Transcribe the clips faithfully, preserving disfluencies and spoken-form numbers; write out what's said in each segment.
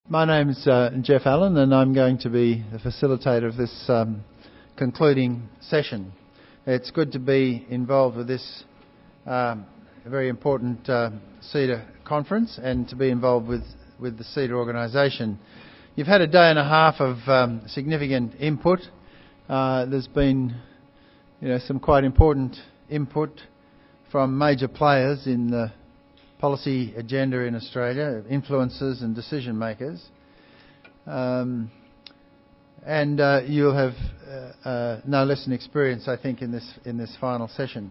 My name's uh, Jeff Allen, and I'm going to be the facilitator of this um, concluding session. It's good to be involved with this um, very important uh, CEDA conference and to be involved with, with the CEDA organisation. You've had a day and a half of um, significant input. Uh, there's been you know, some quite important input from major players in the policy agenda in Australia, influencers and decision makers. Um, and uh, you'll have uh, uh, no less an experience, I think, in this in this final session.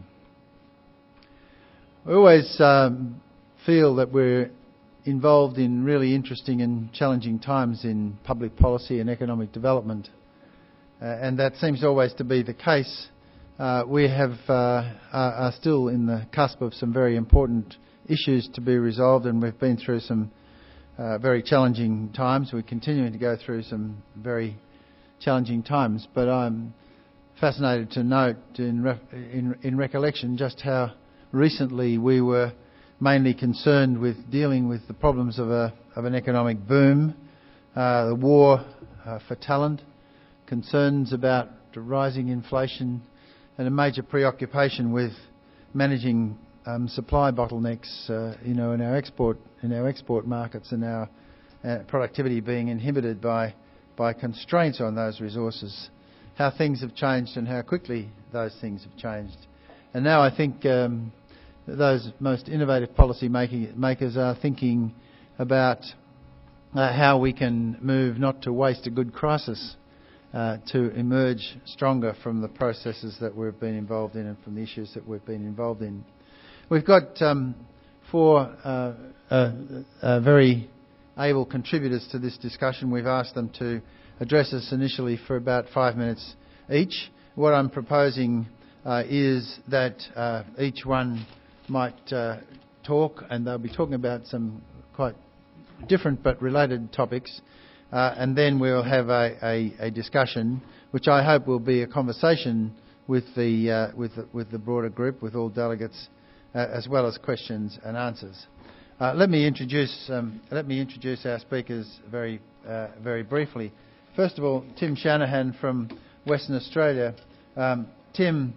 We always um, feel that we're involved in really interesting and challenging times in public policy and economic development, uh, and that seems always to be the case. Uh, we have uh, are, are still in the cusp of some very important issues to be resolved, and we've been through some uh, very challenging times. We're continuing to go through some very challenging times, but I'm fascinated to note in, re- in, in recollection just how recently we were mainly concerned with dealing with the problems of, a, of an economic boom, uh, the war uh, for talent, concerns about rising inflation, and a major preoccupation with managing Um, supply bottlenecks, uh, you know, in our export in our export markets, and our uh, productivity being inhibited by by constraints on those resources. How things have changed and how quickly those things have changed. And now I think um, those most innovative policy making, makers are thinking about uh, how we can move not to waste a good crisis, uh, to emerge stronger from the processes that we've been involved in and from the issues that we've been involved in. We've got um, four uh, uh, uh, very able contributors to this discussion. We've asked them to address us initially for about five minutes each. What I'm proposing uh, is that uh, each one might uh, talk, and they'll be talking about some quite different but related topics, uh, and then we'll have a, a, a discussion, which I hope will be a conversation with the, uh, with the, with the broader group, with all delegates, Uh, as well as questions and answers. Uh, let me introduce um, let me introduce our speakers very uh, very briefly. First of all, Tim Shanahan from Western Australia. Um, Tim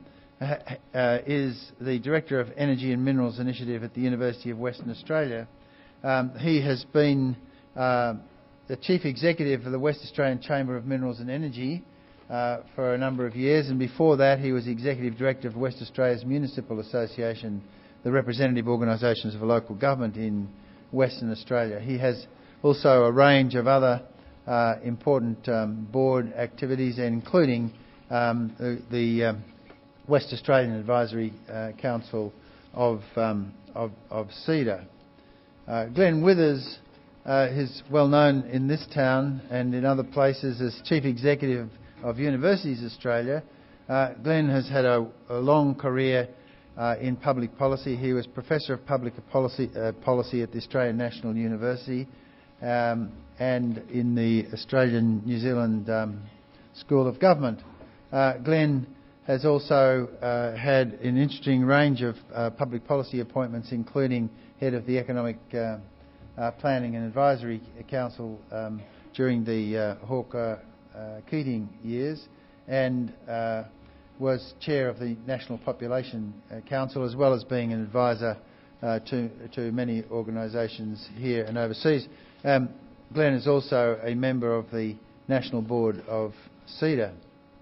uh, is the Director of Energy and Minerals Initiative at the University of Western Australia. Um, he has been uh, the Chief Executive of the West Australian Chamber of Minerals and Energy uh, for a number of years, and before that he was Executive Director of West Australia's Municipal Association, the representative organisations of a local government in Western Australia. He has also a range of other uh, important um, board activities, including um, the, the um, West Australian Advisory uh, Council of, um, of, of CEDA. Uh, Glenn Withers uh, is well known in this town and in other places as Chief Executive of Universities Australia. Uh, Glenn has had a, a long career Uh, in public policy. He was Professor of Public Policy, uh, Policy at the Australian National University um, and in the Australian New Zealand um, School of Government. Uh, Glenn has also uh, had an interesting range of uh, public policy appointments, including Head of the Economic uh, uh, Planning and Advisory Council um, during the uh, Hawker-Keating uh, years, and uh, was chair of the National Population Council, as well as being an advisor uh, to, to many organisations here and overseas. Um, Glenn is also a member of the National Board of CEDA.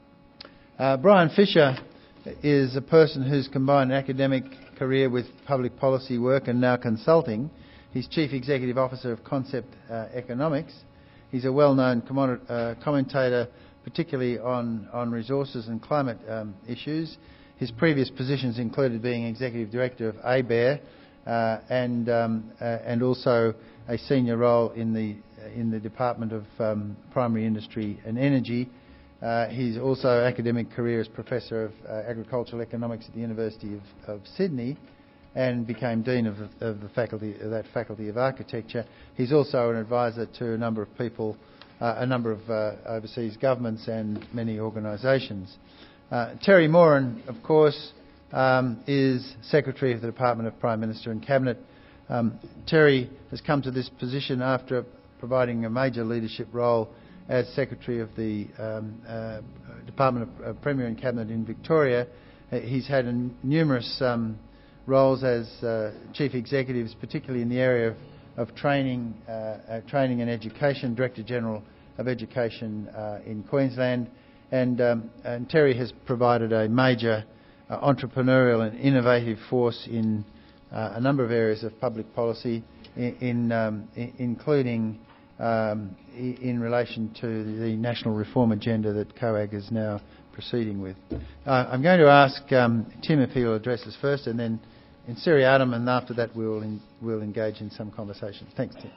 Uh, Brian Fisher is a person who's combined an academic career with public policy work and now consulting. He's Chief Executive Officer of Concept uh, Economics. He's a well-known commodit- uh, commentator particularly on, on resources and climate um, issues. His previous positions included being Executive Director of ABARE uh, and um, uh, and also a senior role in the in the Department of um, Primary Industry and Energy. Uh, he's also academic career as Professor of uh, Agricultural Economics at the University of, of Sydney, and became Dean of, the, of the faculty of that Faculty of Architecture. He's also an advisor to a number of people. Uh, a number of uh, overseas governments and many organisations. Uh, Terry Moran, of course, um, is Secretary of the Department of Prime Minister and Cabinet. Um, Terry has come to this position after providing a major leadership role as Secretary of the um, uh, Department of uh, Premier and Cabinet in Victoria. Uh, he's had a, numerous um, roles as uh, Chief Executives, particularly in the area of, of training, uh, uh, training and education, Director General of Education uh, in Queensland. And, um, and Terry has provided a major uh, entrepreneurial and innovative force in uh, a number of areas of public policy, in, in, um, in including um, in relation to the national reform agenda that COAG is now proceeding with. Uh, I'm going to ask um, Tim if he will address us first, and then in seriatim, and after that we'll, in, we'll engage in some conversation. Thanks, Tim.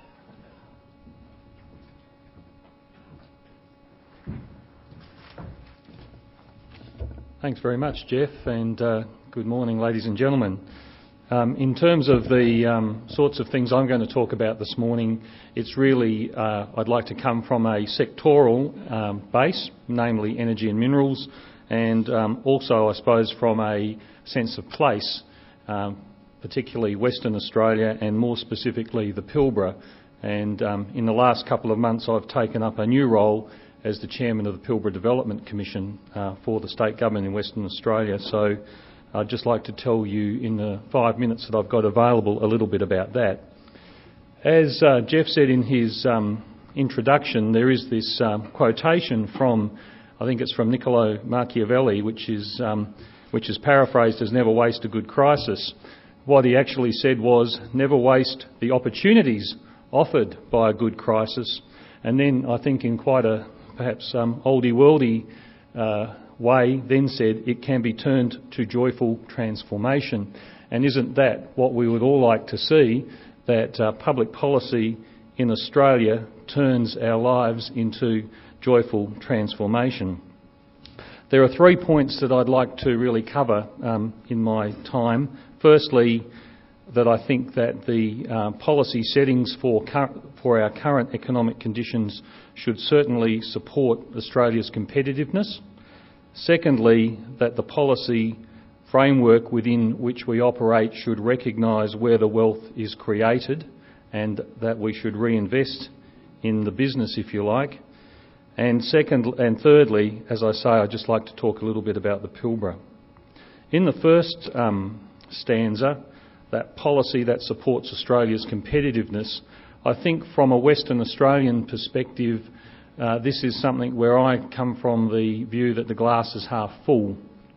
Thanks very much, Jeff, and uh, good morning, ladies and gentlemen. Um, in terms of the um, sorts of things I'm going to talk about this morning, it's really, uh, I'd like to come from a sectoral um, base, namely energy and minerals, and um, also, I suppose, from a sense of place, um, particularly Western Australia and more specifically the Pilbara. And um, in the last couple of months I've taken up a new role as the Chairman of the Pilbara Development Commission uh, for the State Government in Western Australia. So I'd just like to tell you in the five minutes that I've got available a little bit about that. As uh, Jeff said in his um, introduction, there is this um, quotation from, I think it's from Niccolo Machiavelli, which is, um, which is paraphrased as "never waste a good crisis." What he actually said was, never waste the opportunities offered by a good crisis. And then I think in quite a perhaps um, oldie-worldy uh, way then said it can be turned to joyful transformation. And isn't that what we would all like to see, that uh, public policy in Australia turns our lives into joyful transformation? There are three points that I'd like to really cover um, in my time. Firstly, that I think that the uh, policy settings for, for our current economic conditions should certainly support Australia's competitiveness. Secondly, that the policy framework within which we operate should recognise where the wealth is created and that we should reinvest in the business, if you like. And second, and thirdly, as I say, I'd just like to talk a little bit about the Pilbara. In the first um, stanza, that policy that supports Australia's competitiveness, I think from a Western Australian perspective, Uh, this is something where I come from the view that the glass is half full.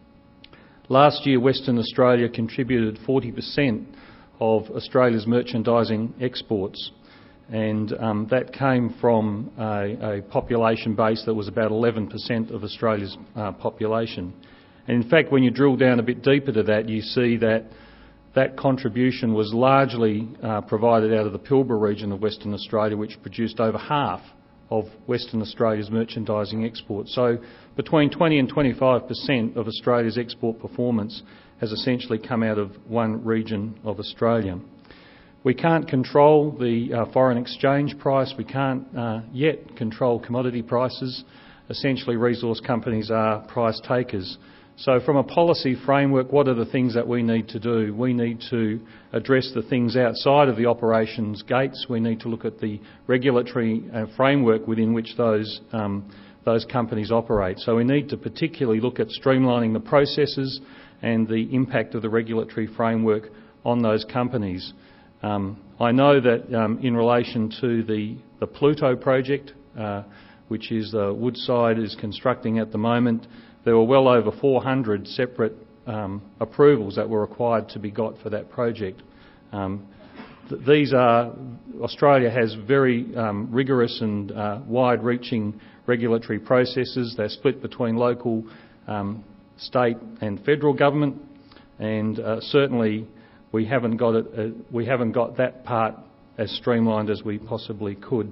Last year, Western Australia contributed forty percent of Australia's merchandising exports, and um, that came from a, a population base that was about eleven percent of Australia's uh, population. And in fact, when you drill down a bit deeper to that, you see that that contribution was largely uh, provided out of the Pilbara region of Western Australia, which produced over half of Western Australia's merchandising exports. So between twenty and twenty-five percent of Australia's export performance has essentially come out of one region of Australia. We can't control the uh, foreign exchange price. We can't uh, yet control commodity prices. Essentially, resource companies are price takers. So from a policy framework, what are the things that we need to do? We need to address the things outside of the operations gates. We need to look at the regulatory uh, framework within which those, um, those companies operate. So we need to particularly look at streamlining the processes and the impact of the regulatory framework on those companies. Um, I know that um, in relation to the, the Pluto project, uh, which is uh, Woodside is constructing at the moment, there were well over four hundred separate um, approvals that were required to be got for that project. Um, th these are, Australia has very um, rigorous and uh, wide-reaching regulatory processes. They're split between local, um, state and federal government, and uh, certainly we haven't got it. Uh, we haven't got that part as streamlined as we possibly could.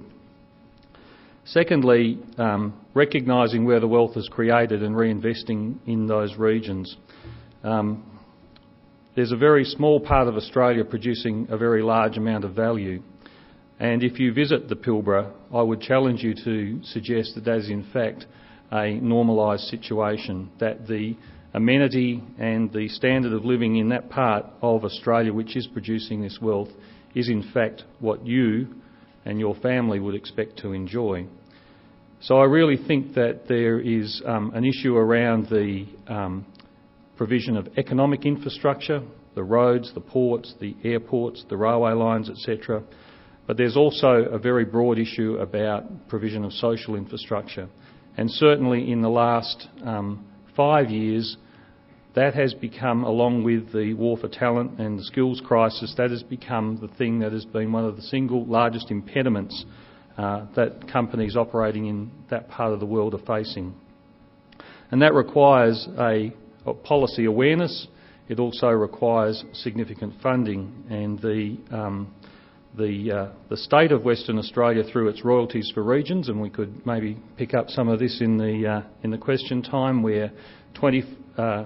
Secondly, um, recognising where the wealth is created and reinvesting in those regions. Um, there's a very small part of Australia producing a very large amount of value. And if you visit the Pilbara, I would challenge you to suggest that that is in fact a normalised situation, that the amenity and the standard of living in that part of Australia which is producing this wealth is in fact what you and your family would expect to enjoy. So I really think that there is um, an issue around the um, provision of economic infrastructure, the roads, the ports, the airports, the railway lines, et cetera. But there's also a very broad issue about provision of social infrastructure. And certainly in the last um, five years, that has become, along with the war for talent and the skills crisis, that has become the thing that has been one of the single largest impediments uh, that companies operating in that part of the world are facing. And that requires a, a policy awareness. It also requires significant funding, and the um, the uh, the state of Western Australia, through its royalties for regions, and we could maybe pick up some of this in the uh, in the question time, where twenty, uh,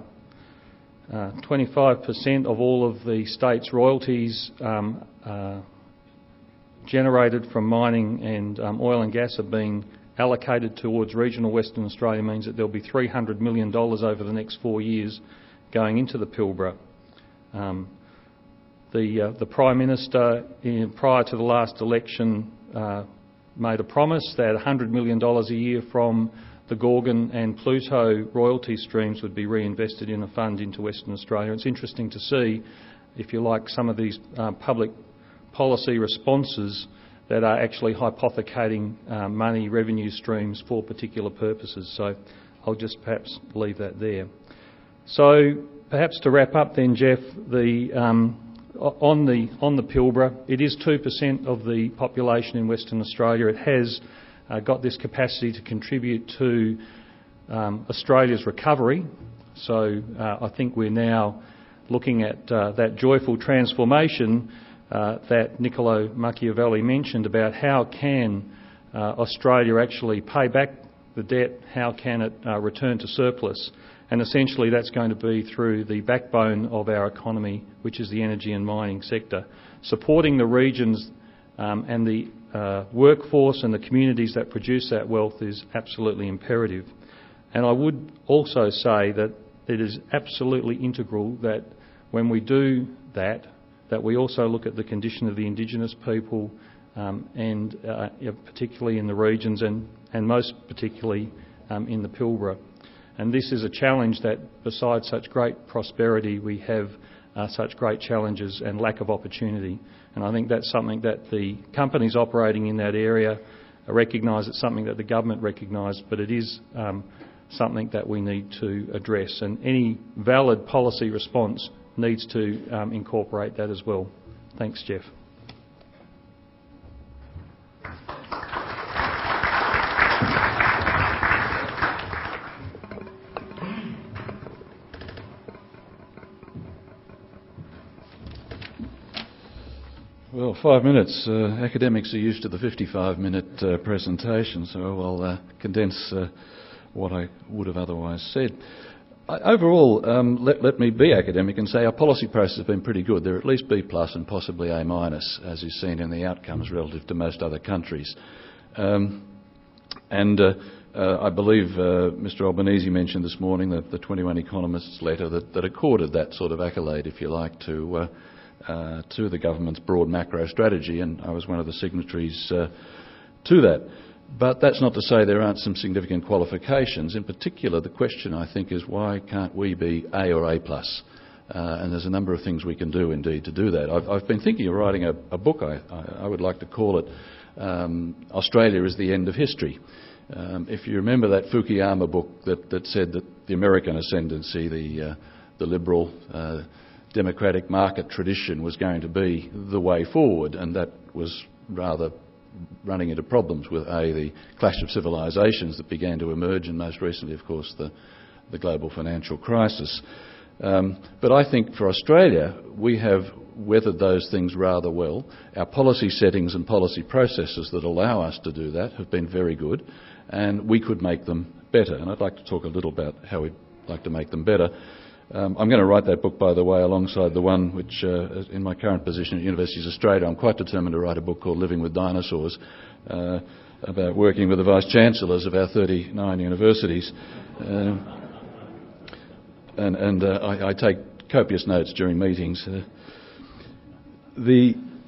uh, twenty-five percent of all of the state's royalties um, uh, generated from mining and um, oil and gas are being allocated towards regional Western Australia, means that there'll be three hundred million dollars over the next four years going into the Pilbara. Um, the uh, the Prime Minister, in, prior to the last election, uh, made a promise that one hundred million dollars a year from the Gorgon and Pluto royalty streams would be reinvested in a fund into Western Australia. It's interesting to see, if you like, some of these uh, public policy responses that are actually hypothecating uh, money, revenue streams for particular purposes. So I'll just perhaps leave that there. So perhaps to wrap up then, Jeff, the, um, on the on the Pilbara, it is two percent of the population in Western Australia. It has uh, got this capacity to contribute to um, Australia's recovery. So uh, I think we're now looking at uh, that joyful transformation uh, that Niccolo Machiavelli mentioned about how can uh, Australia actually pay back the debt, how can it uh, return to surplus. And essentially that's going to be through the backbone of our economy, which is the energy and mining sector. Supporting the regions um, and the uh, workforce and the communities that produce that wealth is absolutely imperative. And I would also say that it is absolutely integral that when we do that, that we also look at the condition of the Indigenous people um, and uh, particularly in the regions and, and most particularly um, in the Pilbara. And this is a challenge that, besides such great prosperity, we have uh, such great challenges and lack of opportunity. And I think that's something that the companies operating in that area recognise. It's something that the government recognise, but it is um, something that we need to address. And any valid policy response needs to um, incorporate that as well. Thanks, Jeff. Well, five minutes. Uh, academics are used to the fifty-five minute uh, presentation, so I'll uh, condense uh, what I would have otherwise said. I, overall, um, let, let me be academic and say our policy process has been pretty good. They're at least B plus and possibly A minus, as is seen in the outcomes relative to most other countries. Um, and uh, uh, I believe uh, Mister Albanese mentioned this morning that the twenty-one economists letter that, that accorded that sort of accolade, if you like, to uh, Uh, to the government's broad macro strategy, and I was one of the signatories uh, to that. But that's not to say there aren't some significant qualifications. In particular, the question, I think, is why can't we be A or A plus? Uh, and there's a number of things we can do, indeed, to do that. I've, I've been thinking of writing a, a book. I, I, I would like to call it um, Australia is the End of History. Um, if you remember that Fukuyama book that, that said that the American ascendancy, the, uh, the liberal uh, democratic market tradition was going to be the way forward, and that was rather running into problems with A, the clash of civilisations that began to emerge, and most recently, of course, the, the global financial crisis. Um, but I think for Australia, we have weathered those things rather well. Our policy settings and policy processes that allow us to do that have been very good, and we could make them better. And I'd like to talk a little about how we'd like to make them better. Um, I'm going to write that book, by the way, alongside the one which, uh, in my current position at Universities Australia, I'm quite determined to write a book called Living with Dinosaurs, uh, about working with the Vice-Chancellors of our thirty-nine universities. Uh, and and uh, I, I take copious notes during meetings. Uh, the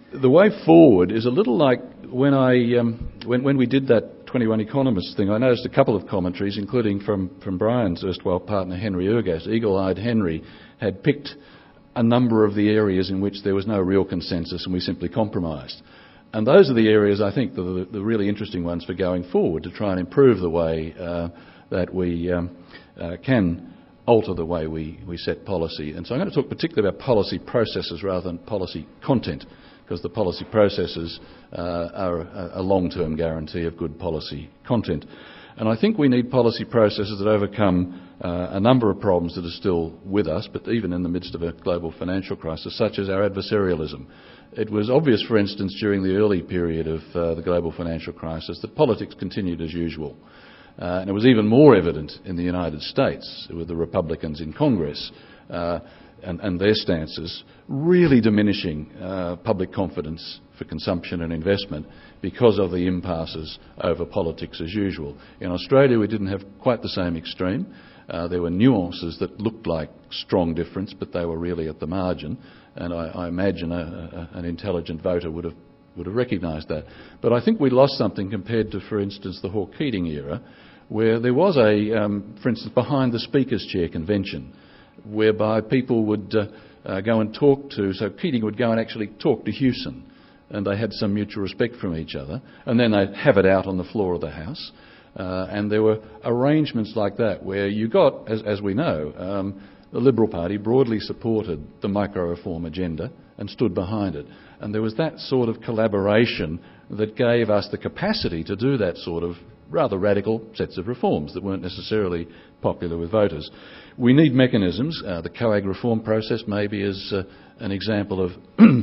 the way forward is a little like when I um, when, when we did that twenty-one Economists thing. I noticed a couple of commentaries, including from, from Brian's erstwhile partner Henry Ergas. Eagle-eyed Henry had picked a number of the areas in which there was no real consensus and we simply compromised. And those are the areas I think that are the, the really interesting ones for going forward, to try and improve the way uh, that we um, uh, can alter the way we, we set policy. And so I'm going to talk particularly about policy processes rather than policy content, because the policy processes uh, are a, a long-term guarantee of good policy content. And I think we need policy processes that overcome uh, a number of problems that are still with us, but even in the midst of a global financial crisis, such as our adversarialism. It was obvious, for instance, during the early period of uh, the global financial crisis that politics continued as usual. Uh, and it was even more evident in the United States with the Republicans in Congress uh, and, and their stances really diminishing uh, public confidence for consumption and investment because of the impasses over politics as usual. In Australia, we didn't have quite the same extreme. Uh, there were nuances that looked like strong difference, but they were really at the margin. And I, I imagine a, a, an intelligent voter would have would have recognised that. But I think we lost something compared to, for instance, the Hawke-Keating era, where there was a, um, for instance, behind the Speaker's Chair convention, whereby people would uh, uh, go and talk to, so Keating would go and actually talk to Hewson, and they had some mutual respect from each other, and then they'd have it out on the floor of the House. Uh, and there were arrangements like that where you got, as, as we know, um, the Liberal Party broadly supported the micro-reform agenda and stood behind it. And there was that sort of collaboration that gave us the capacity to do that sort of rather radical sets of reforms that weren't necessarily popular with voters. We need mechanisms. Uh, the COAG reform process maybe is uh, an example of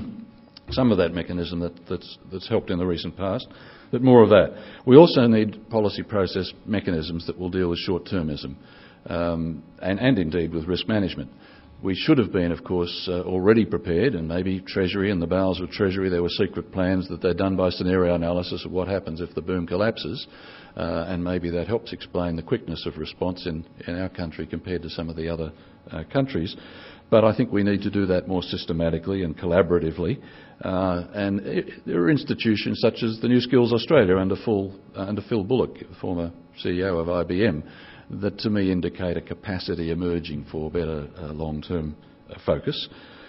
some of that mechanism that, that's, that's helped in the recent past, but more of that. We also need policy process mechanisms that will deal with short-termism um, and, and indeed with risk management. We should have been, of course, uh, already prepared, and maybe Treasury, in the bowels of Treasury, there were secret plans that they'd done by scenario analysis of what happens if the boom collapses, uh, and maybe that helps explain the quickness of response in, in our country compared to some of the other uh, countries. But I think we need to do that more systematically and collaboratively. Uh, and it, there are institutions such as the New Skills Australia under, full, uh, under Phil Bullock, former C E O of I B M, that to me indicate a capacity emerging for better uh, long-term uh, focus.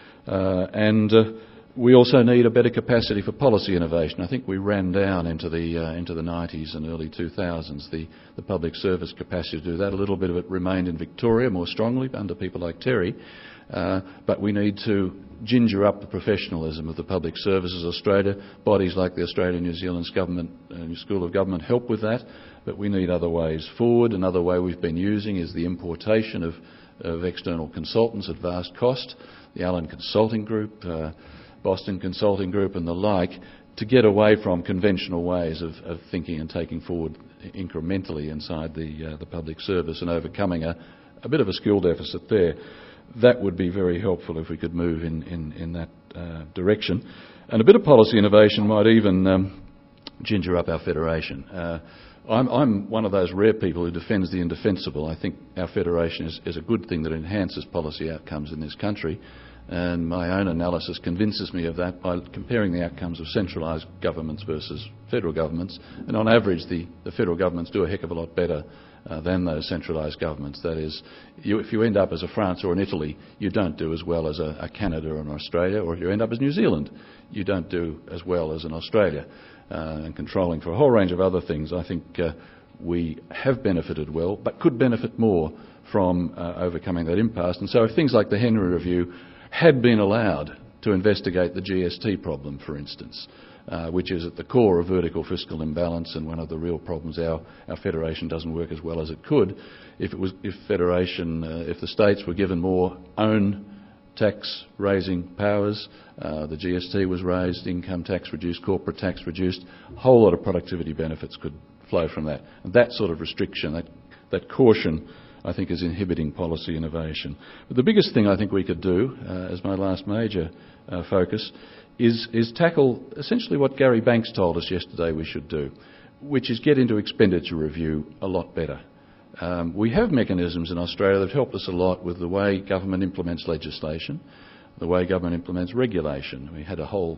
Uh, and uh, we also need a better capacity for policy innovation. I think we ran down into the uh, into the nineties and early two thousands, the, the public service capacity to do that. A little bit of it remained in Victoria more strongly under people like Terry. Uh, but we need to ginger up the professionalism of the Public Services Australia. Bodies like the Australian-New Zealand Government, uh, School of Government help with that, but we need other ways forward. Another way we've been using is the importation of, of external consultants at vast cost, the Allen Consulting Group, uh, Boston Consulting Group and the like, to get away from conventional ways of, of thinking and taking forward incrementally inside the, uh, the public service and overcoming a, a bit of a skill deficit there. That would be very helpful if we could move in, in, in that uh, direction. And a bit of policy innovation might even um, ginger up our federation. Uh, I'm, I'm one of those rare people who defends the indefensible. I think our federation is, is a good thing that enhances policy outcomes in this country. And my own analysis convinces me of that by comparing the outcomes of centralised governments versus federal governments. And on average, the, the federal governments do a heck of a lot better Uh, than those centralised governments. That is, you, if you end up as a France or an Italy, you don't do as well as a, a Canada or an Australia, or if you end up as New Zealand, you don't do as well as an Australia. Uh, and controlling for a whole range of other things, I think uh, we have benefited well, but could benefit more from uh, overcoming that impasse. And so if things like the Henry Review had been allowed to investigate the G S T problem, for instance, Uh, which is at the core of vertical fiscal imbalance and one of the real problems our, our federation doesn't work as well as it could. If it was, if federation, uh, if the states were given more own tax raising powers, uh, the G S T was raised, income tax reduced, corporate tax reduced, a whole lot of productivity benefits could flow from that. And that sort of restriction, that, that caution, I think is inhibiting policy innovation. But the biggest thing I think we could do, uh, as my last major uh, focus, Is, is tackle essentially what Gary Banks told us yesterday we should do, which is get into expenditure review a lot better. Um, we have mechanisms in Australia that help us a lot with the way government implements legislation, the way government implements regulation. We had a whole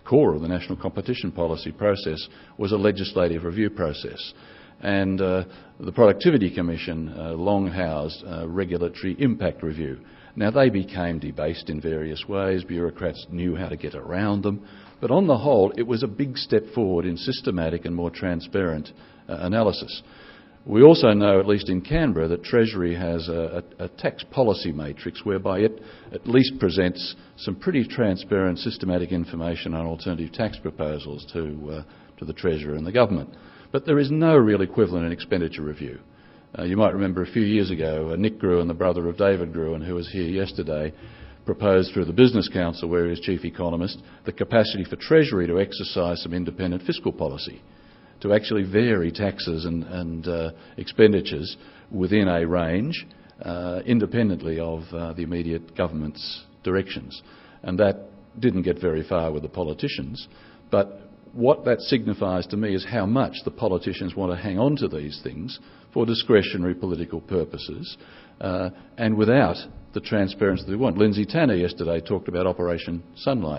core of the national competition policy process was a legislative review process. And uh, the Productivity Commission uh, long housed a regulatory impact review. Now, they became debased in various ways. Bureaucrats knew how to get around them. But on the whole, it was a big step forward in systematic and more transparent uh, analysis. We also know, at least in Canberra, that Treasury has a, a, a tax policy matrix whereby it at least presents some pretty transparent, systematic information on alternative tax proposals to, uh, to the Treasurer and the government. But there is no real equivalent in expenditure review. Uh, you might remember a few years ago, uh, Nick Gruen, the brother of David Gruen, who was here yesterday, proposed through the Business Council, where he was chief economist, the capacity for Treasury to exercise some independent fiscal policy, to actually vary taxes and, and uh, expenditures within a range uh, independently of uh, the immediate government's directions. And that didn't get very far with the politicians. But what that signifies to me is how much the politicians want to hang on to these things for discretionary political purposes uh, and without the transparency they want. Lindsay Tanner yesterday talked about Operation Sunlight.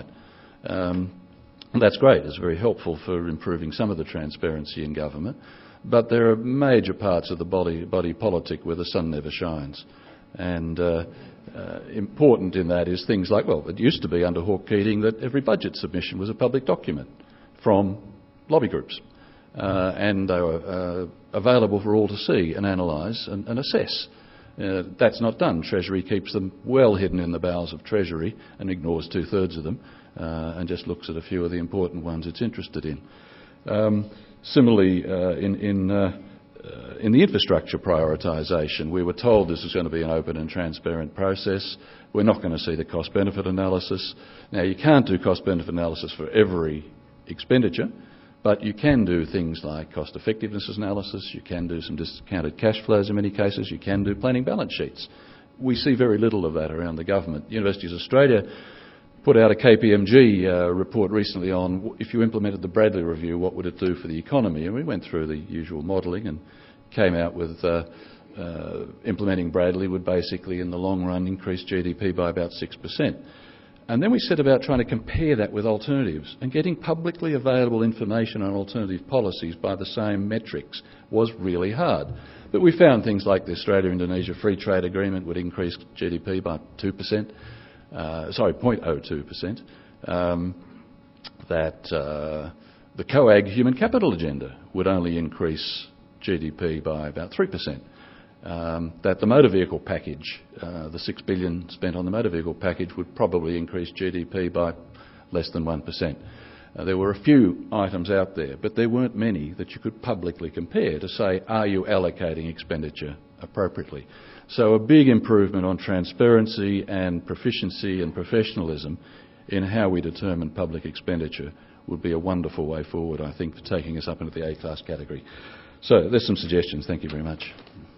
Um, and that's great. It's very helpful for improving some of the transparency in government. But there are major parts of the body, body politic where the sun never shines. And uh, uh, important in that is things like, well, it used to be under Hawke Keating that every budget submission was a public document from lobby groups. Uh, and they were uh, available for all to see and analyse and, and assess. Uh, that's not done. Treasury keeps them well hidden in the bowels of Treasury and ignores two-thirds of them uh, and just looks at a few of the important ones it's interested in. Um, similarly, uh, in, in, uh, uh, in the infrastructure prioritisation, we were told this was going to be an open and transparent process. We're not going to see the cost-benefit analysis. Now, you can't do cost-benefit analysis for every expenditure, but you can do things like cost effectiveness analysis, you can do some discounted cash flows in many cases, you can do planning balance sheets. We see very little of that around the government. Universities Australia put out a K P M G uh, report recently on if you implemented the Bradley Review, what would it do for the economy? And we went through the usual modelling and came out with uh, uh, implementing Bradley would basically in the long run increase G D P by about six percent. And then we set about trying to compare that with alternatives, and getting publicly available information on alternative policies by the same metrics was really hard. But we found things like the Australia-Indonesia Free Trade Agreement would increase G D P by two percent, uh, sorry, zero point zero two percent, um, that uh, the COAG Human Capital Agenda would only increase G D P by about three percent. Um, that the motor vehicle package, uh, the six billion dollars spent on the motor vehicle package, would probably increase G D P by less than one percent. Uh, there were a few items out there, but there weren't many that you could publicly compare to say, are you allocating expenditure appropriately? So a big improvement on transparency and proficiency and professionalism in how we determine public expenditure would be a wonderful way forward, I think, for taking us up into the A-class category. So there's some suggestions. Thank you very much.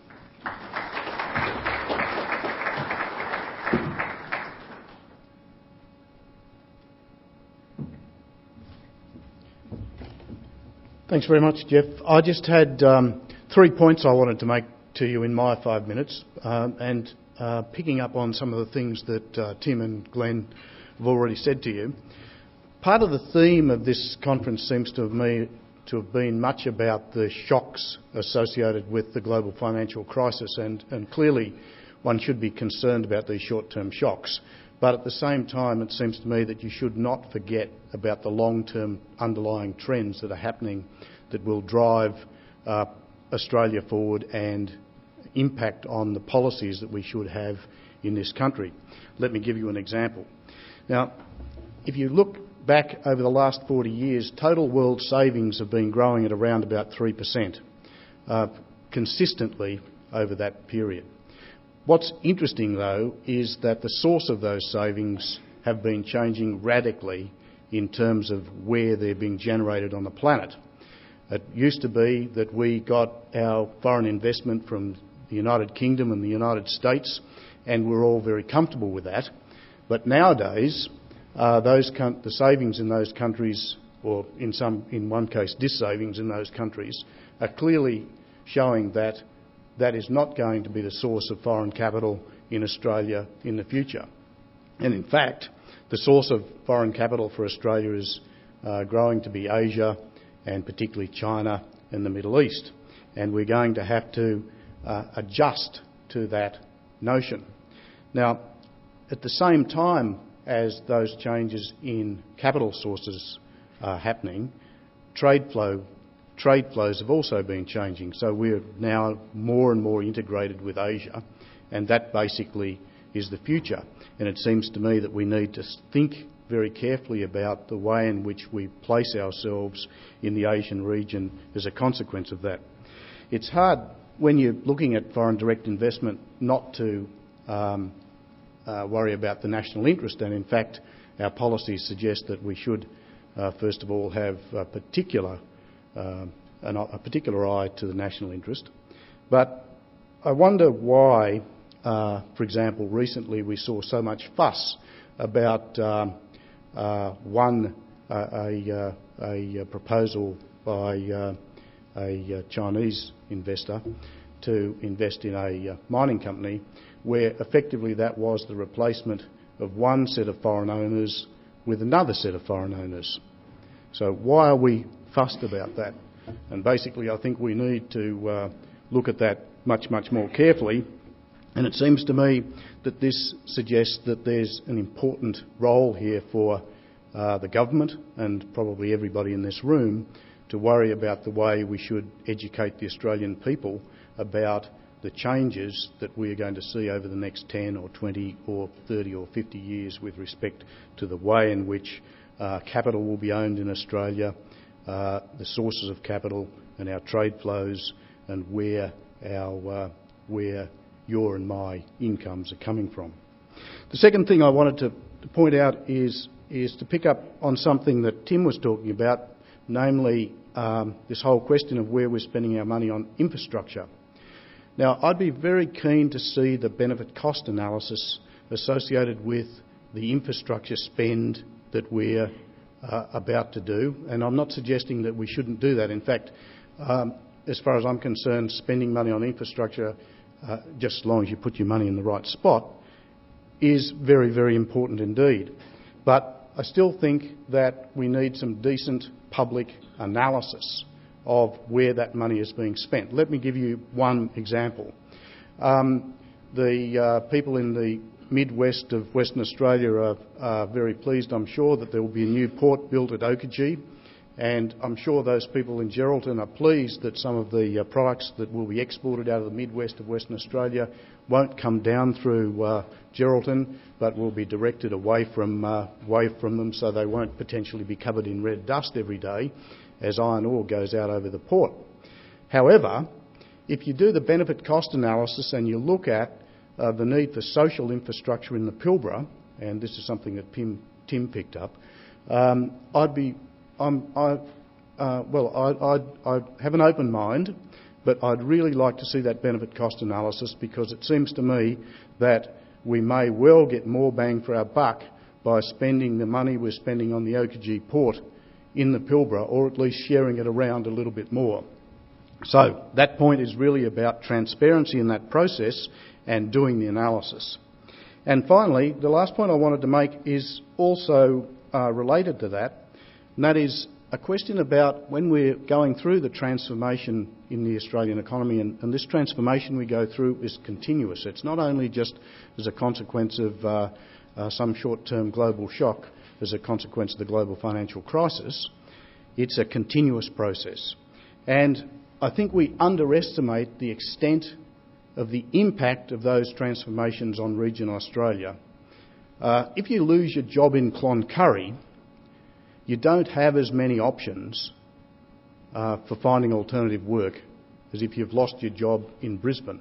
Thanks very much, Jeff. I just had um, three points I wanted to make to you in my five minutes, um, and uh, picking up on some of the things that uh, Tim and Glenn have already said to you. Part of the theme of this conference seems to have, me, to have been much about the shocks associated with the global financial crisis, and, and clearly one should be concerned about these short-term shocks. But at the same time, it seems to me that you should not forget about the long-term underlying trends that are happening that will drive uh, Australia forward and impact on the policies that we should have in this country. Let me give you an example. Now, if you look back over the last forty years, total world savings have been growing at around about three percent uh, consistently over that period. What's interesting, though, is that the source of those savings have been changing radically in terms of where they're being generated on the planet. It used to be that we got our foreign investment from the United Kingdom and the United States, and we're all very comfortable with that. But nowadays, uh, those con- the savings in those countries, or in some, in one case, dis-savings in those countries, are clearly showing that that is not going to be the source of foreign capital in Australia in the future. And in fact, the source of foreign capital for Australia is uh, growing to be Asia and particularly China and the Middle East. And we're going to have to uh, adjust to that notion. Now, at the same time as those changes in capital sources are happening, trade flow, trade flows have also been changing. So we're now more and more integrated with Asia, and that basically is the future. And it seems to me that we need to think very carefully about the way in which we place ourselves in the Asian region as a consequence of that. It's hard when you're looking at foreign direct investment not to um, uh, worry about the national interest, and in fact our policies suggest that we should uh, first of all have a particular, uh, an, a particular eye to the national interest. But I wonder why, uh, for example, recently we saw so much fuss about um, uh, one uh, a, uh, a proposal by uh, a uh, Chinese investor to invest in a uh, mining company, where effectively that was the replacement of one set of foreign owners with another set of foreign owners. So why are we fussed about that? And basically I think we need to uh, look at that much, much more carefully. And it seems to me that this suggests that there's an important role here for uh, the government and probably everybody in this room to worry about the way we should educate the Australian people about the changes that we are going to see over the next ten or twenty or thirty or fifty years with respect to the way in which uh, capital will be owned in Australia, uh, the sources of capital and our trade flows, and where our uh, where your and my incomes are coming from. The second thing I wanted to, to point out is, is to pick up on something that Tim was talking about, namely um, this whole question of where we're spending our money on infrastructure. Now, I'd be very keen to see the benefit cost analysis associated with the infrastructure spend that we're uh, about to do, and I'm not suggesting that we shouldn't do that. In fact, um, as far as I'm concerned, spending money on infrastructure, uh, just as long as you put your money in the right spot, is very, very important indeed. But I still think that we need some decent public analysis of where that money is being spent. Let me give you one example. Um, the uh, people in the Midwest of Western Australia are, are very pleased, I'm sure, that there will be a new port built at Oakajee, and I'm sure those people in Geraldton are pleased that some of the uh, products that will be exported out of the Midwest of Western Australia won't come down through uh, Geraldton, but will be directed away from, uh, away from them, so they won't potentially be covered in red dust every day as iron ore goes out over the port. However, if you do the benefit cost analysis and you look at uh, the need for social infrastructure in the Pilbara, and this is something that Tim, Tim picked up, um, I'd be, I'm, I, uh, well, I, I'd, I'd have an open mind, but I'd really like to see that benefit cost analysis, because it seems to me that we may well get more bang for our buck by spending the money we're spending on the Oakajee port in the Pilbara, or at least sharing it around a little bit more. So that point is really about transparency in that process and doing the analysis. And finally, the last point I wanted to make is also uh, related to that, and that is a question about when we're going through the transformation in the Australian economy, and, and this transformation we go through is continuous. It's not only just as a consequence of uh, uh, some short-term global shock, as a consequence of the global financial crisis. It's a continuous process. And I think we underestimate the extent of the impact of those transformations on regional Australia. Uh, if you lose your job in Cloncurry, you don't have as many options uh, for finding alternative work as if you've lost your job in Brisbane.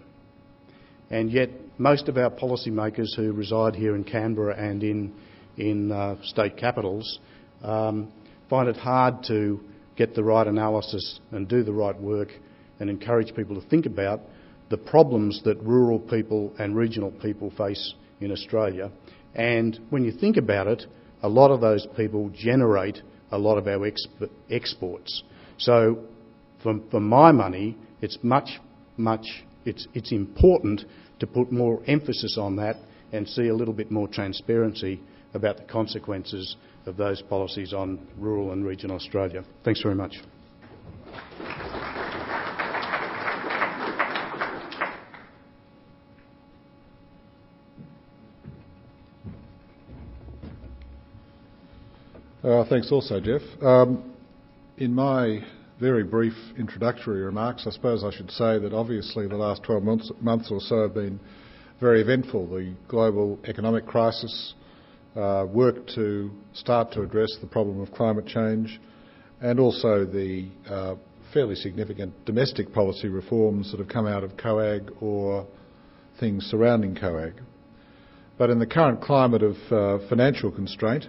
And yet most of our policymakers who reside here in Canberra and in in uh, state capitals um, find it hard to get the right analysis and do the right work and encourage people to think about the problems that rural people and regional people face in Australia. And when you think about it, a lot of those people generate a lot of our exp- exports. So for, for my money, it's much, much, it's, it's important to put more emphasis on that and see a little bit more transparency about the consequences of those policies on rural and regional Australia. Thanks very much. Uh, thanks also, Jeff. Um, in my very brief introductory remarks, I suppose I should say that obviously the last twelve months, months or so have been very eventful. The global economic crisis, uh, work to start to address the problem of climate change, and also the uh, fairly significant domestic policy reforms that have come out of COAG or things surrounding COAG. But in the current climate of uh, financial constraint,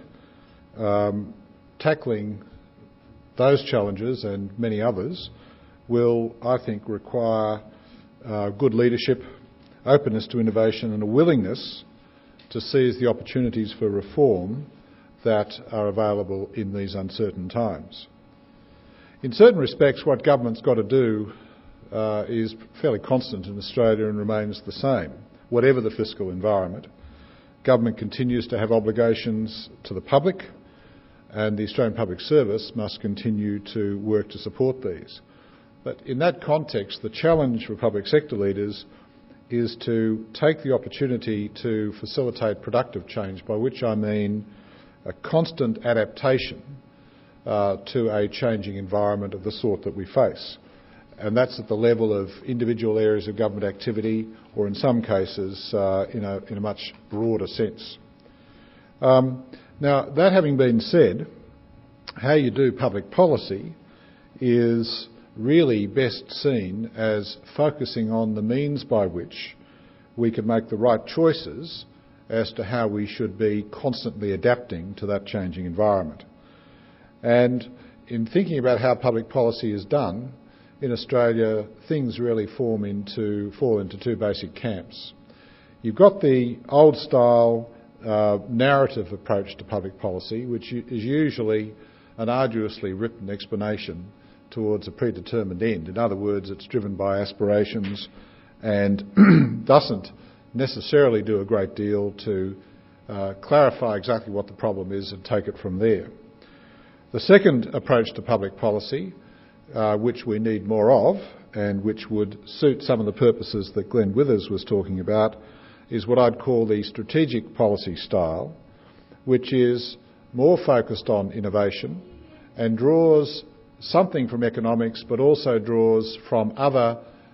um, tackling those challenges and many others will, I think, require uh, good leadership, openness to innovation and a willingness to seize the opportunities for reform that are available in these uncertain times. In certain respects, what government's got to do uh, is fairly constant in Australia and remains the same. Whatever the fiscal environment, government continues to have obligations to the public, and the Australian Public Service must continue to work to support these. But in that context, the challenge for public sector leaders is to take the opportunity to facilitate productive change, by which I mean a constant adaptation uh, to a changing environment of the sort that we face. And that's at the level of individual areas of government activity, or in some cases uh, in, a, in a much broader sense. Um, Now, that having been said, how you do public policy is really best seen as focusing on the means by which we can make the right choices as to how we should be constantly adapting to that changing environment. And in thinking about how public policy is done, in Australia, things really form into, fall into two basic camps. You've got the old-style Uh, narrative approach to public policy, which is usually an arduously written explanation towards a predetermined end. In other words, it's driven by aspirations and doesn't necessarily do a great deal to uh, clarify exactly what the problem is and take it from there. The second approach to public policy, uh, which we need more of and which would suit some of the purposes that Glenn Withers was talking about, is what I'd call the strategic policy style, which is more focused on innovation and draws something from economics, but also draws from other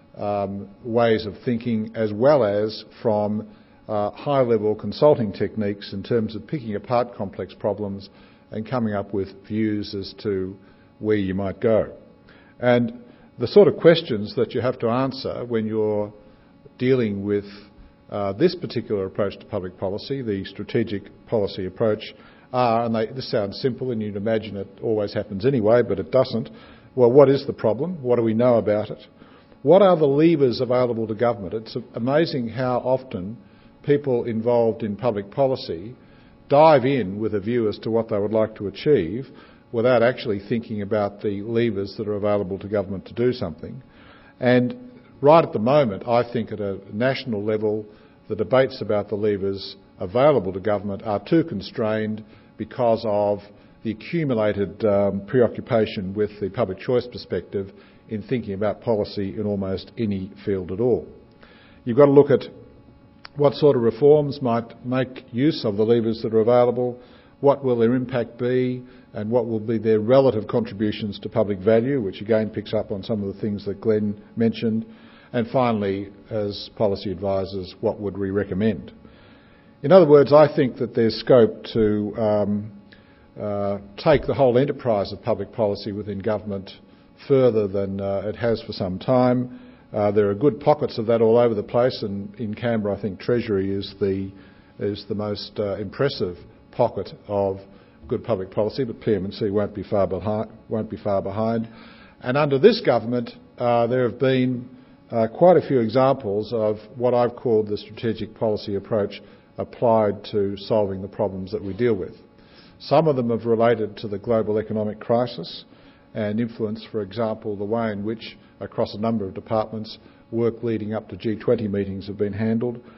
um, ways of thinking, as well as from uh, high-level consulting techniques in terms of picking apart complex problems and coming up with views as to where you might go. And the sort of questions that you have to answer when you're dealing with Uh, this particular approach to public policy, the strategic policy approach, are, and they, this sounds simple and you'd imagine it always happens anyway, but it doesn't. Well, what is the problem? What do we know about it? What are the levers available to government? It's amazing how often people involved in public policy dive in with a view as to what they would like to achieve without actually thinking about the levers that are available to government to do something. And right at the moment, I think at a national level, the debates about the levers available to government are too constrained because of the accumulated um, preoccupation with the public choice perspective in thinking about policy in almost any field at all. You've got to look at what sort of reforms might make use of the levers that are available, what will their impact be, and what will be their relative contributions to public value, which again picks up on some of the things that Glenn mentioned. And finally, as policy advisors, what would we recommend? In other words, I think that there's scope to um, uh, take the whole enterprise of public policy within government further than uh, it has for some time. Uh, there are good pockets of that all over the place, and in Canberra I think Treasury is the, is the most uh, impressive pocket of good public policy, but P M and C won't be far behind. Won't be far behind. And under this government, uh, there have been Uh, quite a few examples of what I've called the strategic policy approach applied to solving the problems that we deal with. Some of them have related to the global economic crisis and influenced, for example, the way in which, across a number of departments, work leading up to G twenty meetings have been handled.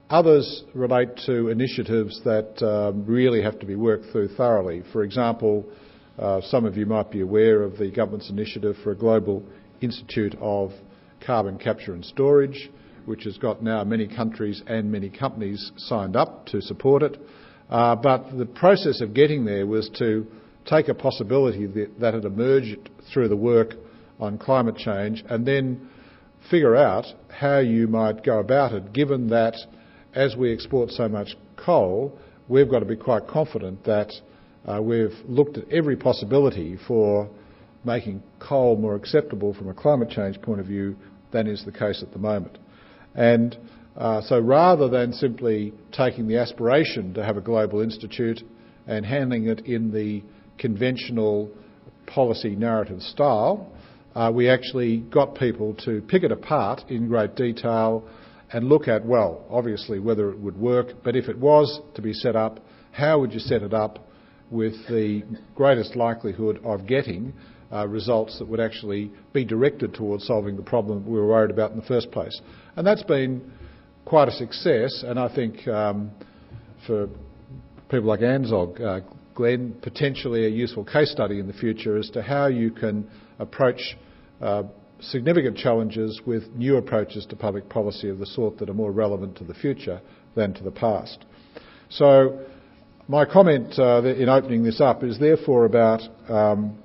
Others relate to initiatives that um, really have to be worked through thoroughly. For example, uh, some of you might be aware of the government's initiative for a global institute of carbon capture and storage, which has got now many countries and many companies signed up to support it. Uh, but the process of getting there was to take a possibility that, that had emerged through the work on climate change and then figure out how you might go about it, given that as we export so much coal, we've got to be quite confident that uh, we've looked at every possibility for making coal more acceptable from a climate change point of view than is the case at the moment. And uh, so rather than simply taking the aspiration to have a global institute and handling it in the conventional policy narrative style, uh, we actually got people to pick it apart in great detail and look at, well, obviously whether it would work, but if it was to be set up, how would you set it up with the greatest likelihood of getting uh, results that would actually be directed towards solving the problem we were worried about in the first place. And that's been quite a success, and I think um, for people like ANZOG, uh, Glenn, potentially a useful case study in the future as to how you can approach uh, significant challenges with new approaches to public policy of the sort that are more relevant to the future than to the past. So my comment uh, in opening this up is therefore about um,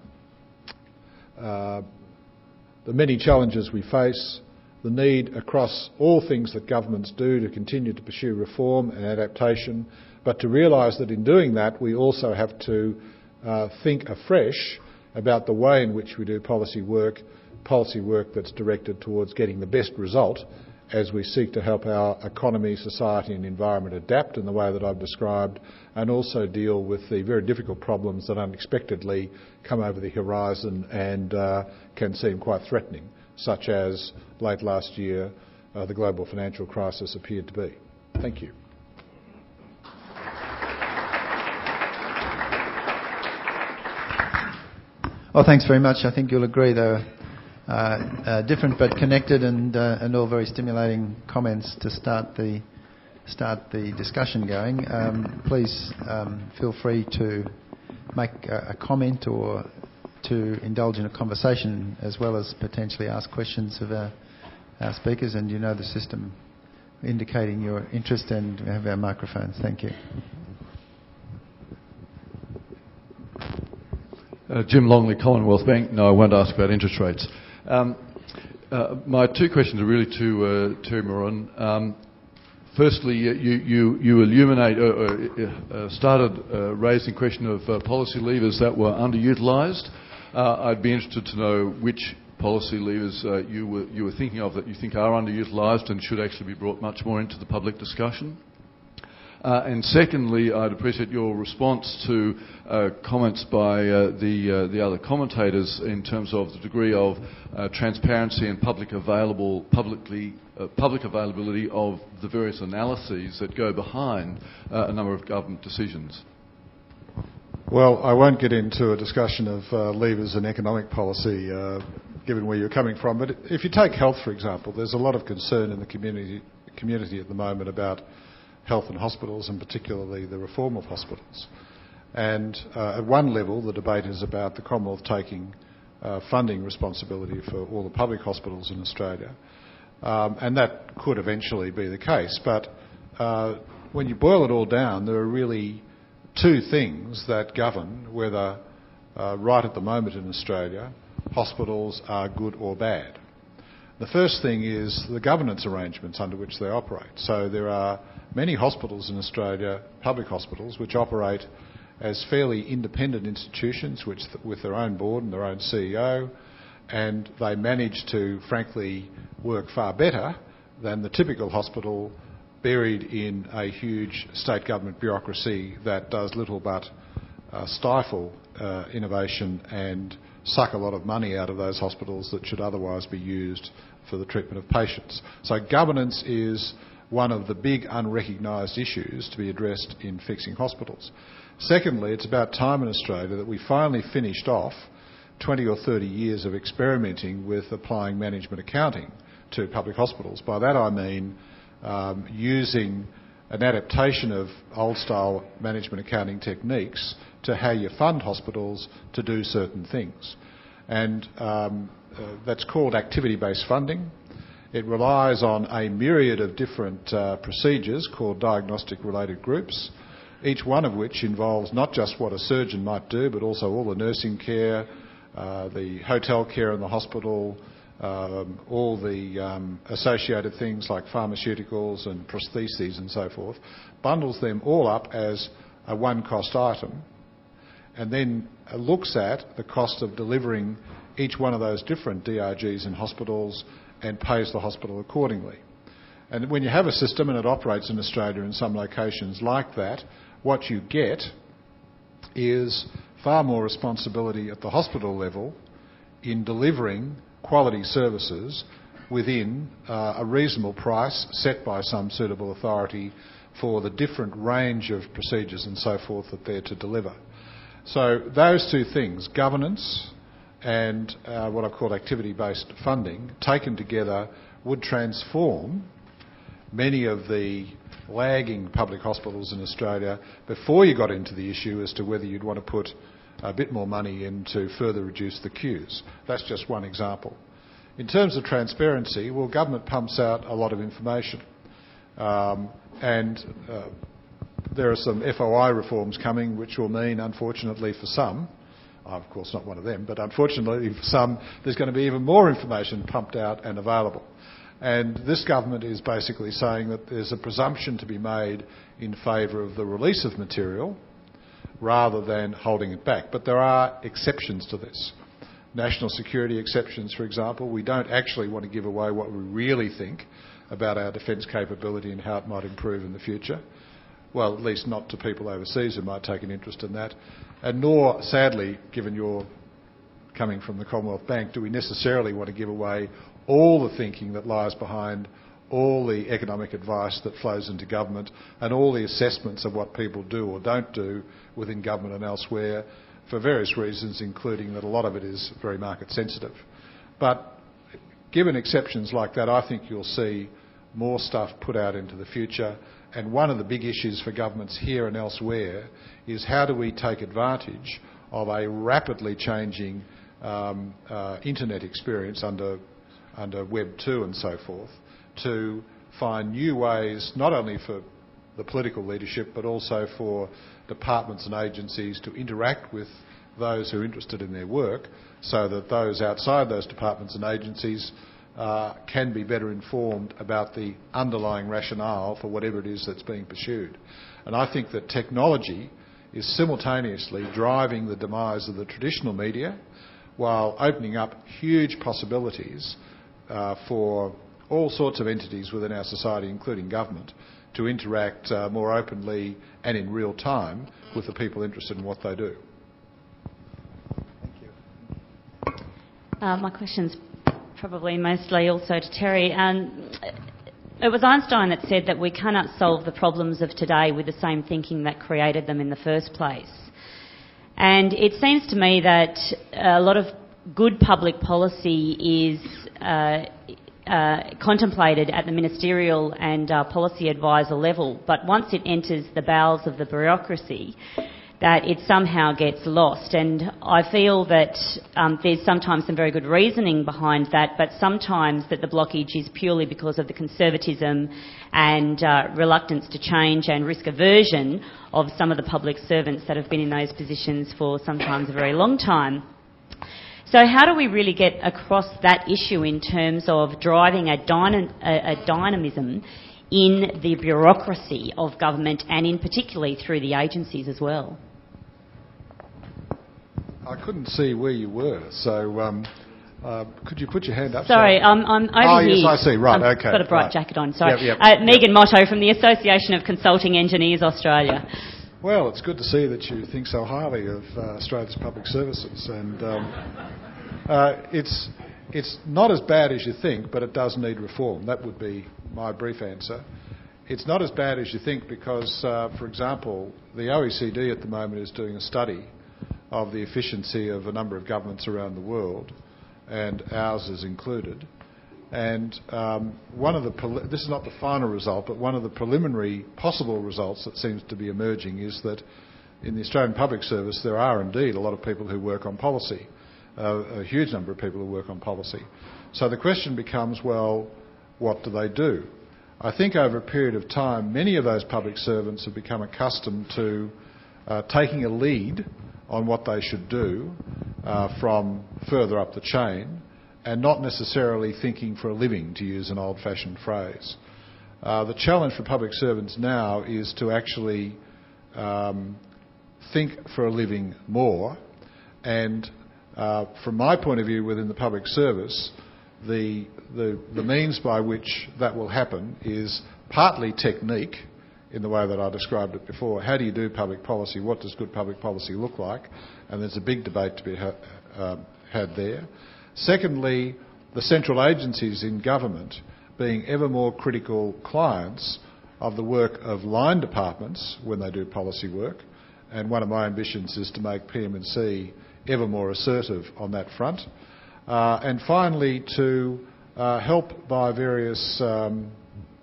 uh, the many challenges we face, the need across all things that governments do to continue to pursue reform and adaptation, but to realise that in doing that we also have to uh, think afresh about the way in which we do policy work, policy work that's directed towards getting the best result as we seek to help our economy, society and environment adapt in the way that I've described, and also deal with the very difficult problems that unexpectedly come over the horizon and uh, can seem quite threatening, such as late last year uh, the global financial crisis appeared to be. Thank you. Well, thanks very much. I think you'll agree they were uh, uh, different but connected, and uh, and all very stimulating comments to start the start the discussion going. Um, please um, feel free to make a, a comment or to indulge in a conversation, as well as potentially ask questions of our, our speakers. And you know the system indicating your interest, and we have our microphones. Thank you. Uh, Jim Longley, Commonwealth Bank. No, I won't ask about interest rates. Um, uh, my two questions are really to uh, to Murun. Um, firstly, you, you, you illuminate, uh, uh, started uh, raising the question of uh, policy levers that were underutilised. Uh, I'd be interested to know which policy levers uh, you were you were thinking of that you think are underutilised and should actually be brought much more into the public discussion. Uh, and secondly, I'd appreciate your response to uh, comments by uh, the uh, the other commentators in terms of the degree of uh, transparency and public available publicly uh, public availability of the various analyses that go behind uh, a number of government decisions. Well, I won't get into a discussion of uh, levers in economic policy, uh, given where you're coming from. But if you take health, for example, there's a lot of concern in the community community at the moment about health and hospitals, and particularly the reform of hospitals. And uh, at one level, the debate is about the Commonwealth taking uh, funding responsibility for all the public hospitals in Australia. Um, and that could eventually be the case. But uh, when you boil it all down, there are really two things that govern whether, uh, right at the moment in Australia, hospitals are good or bad. The first thing is the governance arrangements under which they operate. So there are many hospitals in Australia, public hospitals, which operate as fairly independent institutions which, with their own board and their own C E O, and they manage to, frankly, work far better than the typical hospital buried in a huge state government bureaucracy that does little but uh, stifle uh, innovation and suck a lot of money out of those hospitals that should otherwise be used for the treatment of patients. So governance is one of the big unrecognised issues to be addressed in fixing hospitals. Secondly, it's about time in Australia that we finally finished off twenty or thirty years of experimenting with applying management accounting to public hospitals. By that I mean um, using an adaptation of old-style management accounting techniques to how you fund hospitals to do certain things. And um, uh, that's called activity-based funding. It relies on a myriad of different uh, procedures called diagnostic-related groups, each one of which involves not just what a surgeon might do, but also all the nursing care, uh, the hotel care in the hospital, um, all the um, associated things like pharmaceuticals and prostheses and so forth, bundles them all up as a one-cost item, and then looks at the cost of delivering each one of those different D R Gs in hospitals and pays the hospital accordingly. And when you have a system, and it operates in Australia in some locations like that, what you get is far more responsibility at the hospital level in delivering quality services within uh, a reasonable price set by some suitable authority for the different range of procedures and so forth that they're to deliver. So those two things, governance and uh, what I call activity-based funding, taken together would transform many of the lagging public hospitals in Australia before you got into the issue as to whether you'd want to put a bit more money in to further reduce the queues. That's just one example. In terms of transparency, well, government pumps out a lot of information. Um, and uh, there are some F O I reforms coming which will mean, unfortunately for some, I'm of course not one of them, but unfortunately for some, there's going to be even more information pumped out and available. And this government is basically saying that there's a presumption to be made in favour of the release of material rather than holding it back. But there are exceptions to this. National security exceptions, for example. We don't actually want to give away what we really think about our defence capability and how it might improve in the future. Well, at least not to people overseas who might take an interest in that. And nor, sadly, given you're coming from the Commonwealth Bank, do we necessarily want to give away all the thinking that lies behind all the economic advice that flows into government and all the assessments of what people do or don't do within government and elsewhere for various reasons, including that a lot of it is very market sensitive. But given exceptions like that, I think you'll see more stuff put out into the future. And one of the big issues for governments here and elsewhere is how do we take advantage of a rapidly changing um, uh, internet experience under, under Web two and so forth to find new ways, not only for the political leadership, but also for departments and agencies to interact with those who are interested in their work so that those outside those departments and agencies uh, can be better informed about the underlying rationale for whatever it is that's being pursued. And I think that technology is simultaneously driving the demise of the traditional media while opening up huge possibilities uh, for all sorts of entities within our society, including government, to interact uh, more openly and in real time with the people interested in what they do. Thank you. Uh, my question's probably mostly also to Terry. Um, it was Einstein that said that we cannot solve the problems of today with the same thinking that created them in the first place. And it seems to me that a lot of good public policy is uh, Uh, contemplated at the ministerial and uh, policy advisor level, but once it enters the bowels of the bureaucracy, that it somehow gets lost. And I feel that um, there's sometimes some very good reasoning behind that, but sometimes that the blockage is purely because of the conservatism and uh, reluctance to change and risk aversion of some of the public servants that have been in those positions for sometimes a very long time. So how do we really get across that issue in terms of driving a, dyna- a, a dynamism in the bureaucracy of government and in particularly through the agencies as well? I couldn't see where you were, so um, uh, could you put your hand up? Sorry, I'm, I'm over oh, here. Oh, yes, I see. Right, I've okay. got a bright right. jacket on, sorry. Yep, yep, uh, Megan yep. Motto from the Association of Consulting Engineers Australia. Well, it's good to see that you think so highly of uh, Australia's public services, and um, uh, it's it's not as bad as you think, but it does need reform. That would be my brief answer. It's not as bad as you think because, uh, for example, the O E C D at the moment is doing a study of the efficiency of a number of governments around the world, and ours is included. And um, one of the this is not the final result, but one of the preliminary possible results that seems to be emerging is that in the Australian Public Service there are indeed a lot of people who work on policy, uh, a huge number of people who work on policy. So the question becomes, well, what do they do? I think over a period of time, many of those public servants have become accustomed to uh, taking a lead on what they should do uh, from further up the chain, and not necessarily thinking for a living, to use an old-fashioned phrase. Uh, the challenge for public servants now is to actually um, think for a living more, and uh, from my point of view within the public service, the, the, the means by which that will happen is partly technique, in the way that I described it before. How do you do public policy? What does good public policy look like? And there's a big debate to be ha- uh, had there. Secondly, the central agencies in government being ever more critical clients of the work of line departments when they do policy work. And one of my ambitions is to make P M and C ever more assertive on that front. Uh, and finally, to uh, help by various um,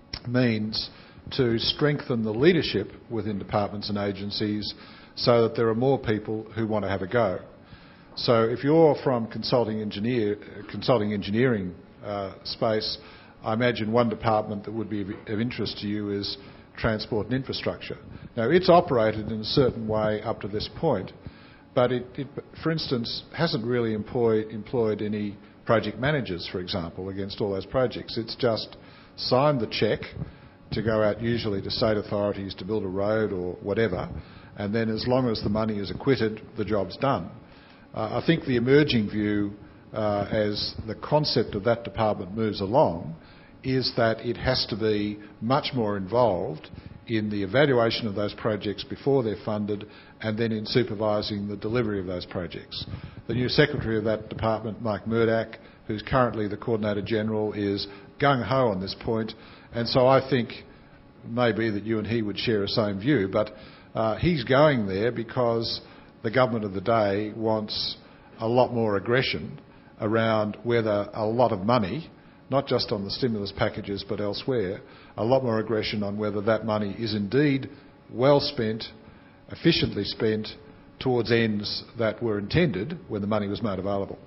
means to strengthen the leadership within departments and agencies so that there are more people who want to have a go. So if you're from consulting engineer, consulting engineering uh, space, I imagine one department that would be of, of interest to you is transport and infrastructure. Now, it's operated in a certain way up to this point, but it, it for instance, hasn't really employ, employed any project managers, for example, against all those projects. It's just signed the cheque to go out usually to state authorities to build a road or whatever, and then as long as the money is acquitted, the job's done. Uh, I think the emerging view, uh, as the concept of that department moves along, is that it has to be much more involved in the evaluation of those projects before they're funded, and then in supervising the delivery of those projects. The new secretary of that department, Mike Murdoch, who's currently the Coordinator General, is gung-ho on this point, and so I think maybe that you and he would share the same view, but uh, he's going there because the government of the day wants a lot more aggression around whether a lot of money, not just on the stimulus packages but elsewhere, a lot more aggression on whether that money is indeed well spent, efficiently spent, towards ends that were intended when the money was made available.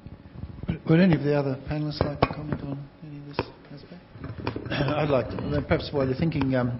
Would any of the other panellists like to comment on any of this aspect? I'd like to, perhaps while you're thinking, um,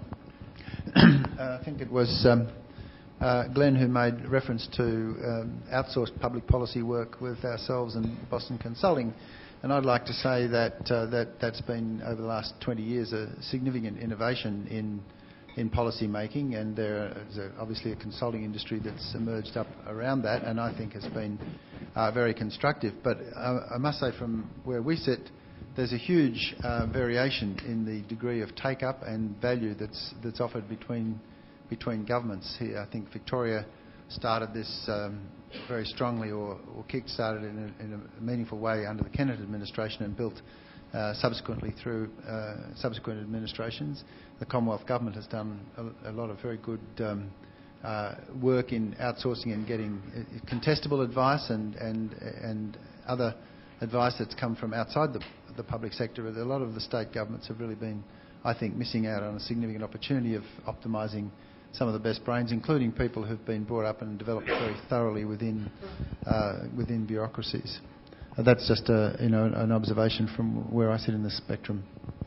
I think it was um, uh, Glenn who made reference to um, outsourced public policy work with ourselves and Boston Consulting. And I'd like to say that, uh, that that's been, over the last twenty years, a significant innovation in in policy making, and there is a, obviously a consulting industry that's emerged up around that, and I think has been uh, very constructive. But uh, I must say, from where we sit, there's a huge uh, variation in the degree of take-up and value that's that's offered between between governments here. I think Victoria started this um, very strongly, or, or kick-started it in a, in a meaningful way under the Kennett administration, and built uh, subsequently through uh, subsequent administrations. The Commonwealth Government has done a, a lot of very good um, uh, work in outsourcing and getting contestable advice and and and other advice that's come from outside the, the public sector. A lot of the state governments have really been, I think, missing out on a significant opportunity of optimising some of the best brains, including people who've been brought up and developed very thoroughly within uh, within bureaucracies. Uh, that's just a, you know an observation from where I sit in the spectrum.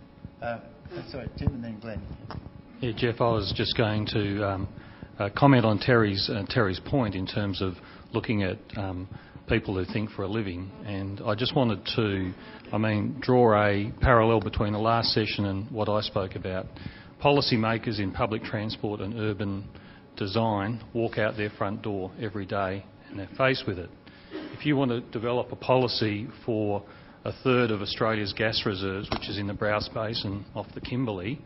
Uh, sorry, Tim, and then Glenn. Yeah, Jeff, I was just going to um, uh, comment on Terry's uh, Terry's point in terms of looking at um, people who think for a living, and I just wanted to, I mean, draw a parallel between the last session and what I spoke about. Policymakers in public transport and urban design walk out their front door every day and they're faced with it. If you want to develop a policy for a third of Australia's gas reserves, which is in the Browse Basin off the Kimberley,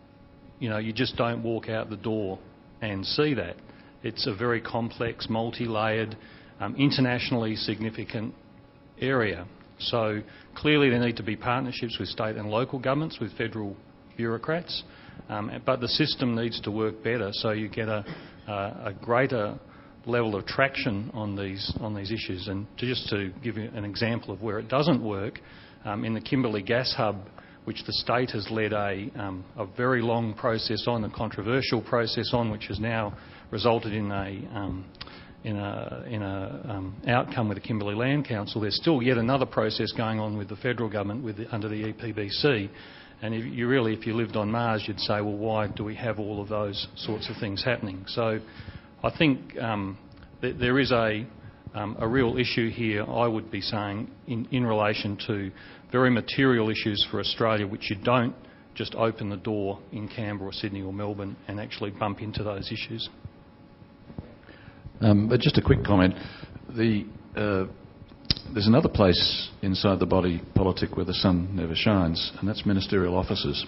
you know, you just don't walk out the door and see that. It's a very complex, multi-layered, um, internationally significant area. So clearly there need to be partnerships with state and local governments, with federal bureaucrats. Um, but the system needs to work better, so you get a, uh, a greater level of traction on these on these issues. And to just to give you an example of where it doesn't work, um, in the Kimberley Gas Hub, which the state has led a, um, a very long process on, a controversial process on, which has now resulted in a um, in a in a um, outcome with the Kimberley Land Council. There's still yet another process going on with the federal government with the, under the E P B C. And if you really, if you lived on Mars, you'd say, well, why do we have all of those sorts of things happening? So I think um, th- there is a, um, a real issue here, I would be saying, in, in relation to very material issues for Australia, which you don't just open the door in Canberra or Sydney or Melbourne and actually bump into those issues. Um, but just a quick comment. The... Uh, There's another place inside the body politic where the sun never shines, and that's ministerial offices.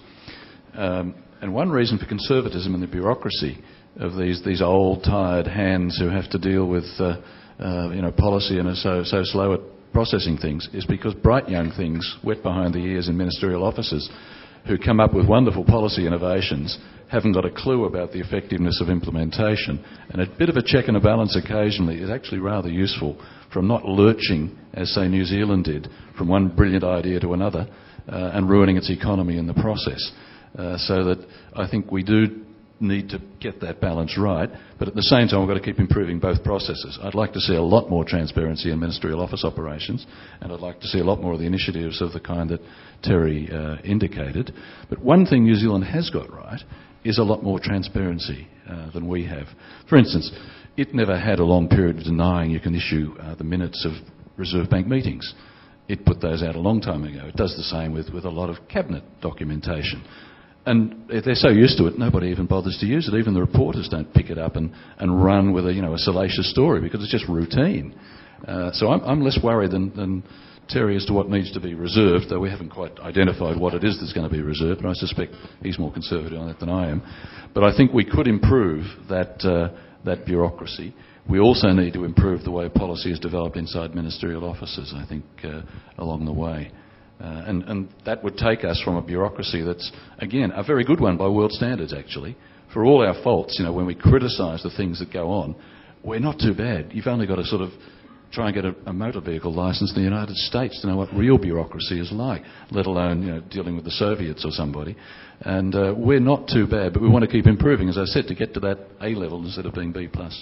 Um, and one reason for conservatism in the bureaucracy of these these old, tired hands who have to deal with uh, uh, you know policy and are so so slow at processing things is because bright young things, wet behind the ears in ministerial offices, who come up with wonderful policy innovations, haven't got a clue about the effectiveness of implementation. And a bit of a check and a balance occasionally is actually rather useful from not lurching, as, say, New Zealand did, from one brilliant idea to another uh, and ruining its economy in the process. Uh, so that I think we do need to get that balance right, but at the same time we've got to keep improving both processes. I'd like to see a lot more transparency in ministerial office operations, and I'd like to see a lot more of the initiatives of the kind that Terry uh, indicated. But one thing New Zealand has got right is a lot more transparency uh, than we have. For instance, it never had a long period of denying you can issue uh, the minutes of Reserve Bank meetings. It put those out a long time ago. It does the same with, with a lot of cabinet documentation. And if they're so used to it, nobody even bothers to use it. Even the reporters don't pick it up and, and run with a, you know, a salacious story because it's just routine. Uh, so I'm, I'm less worried than, than Terry as to what needs to be reserved, though we haven't quite identified what it is that's going to be reserved, and I suspect he's more conservative on that than I am. But I think we could improve that, uh, that bureaucracy. We also need to improve the way policy is developed inside ministerial offices, I think, uh, along the way. Uh, and, and that would take us from a bureaucracy that's, again, a very good one by world standards, actually. For all our faults, you know, when we criticise the things that go on, we're not too bad. You've only got to sort of try and get a, a motor vehicle licence in the United States to know what real bureaucracy is like, let alone, you know, dealing with the Soviets or somebody. And uh, we're not too bad, but we want to keep improving, as I said, to get to that A level instead of being B plus.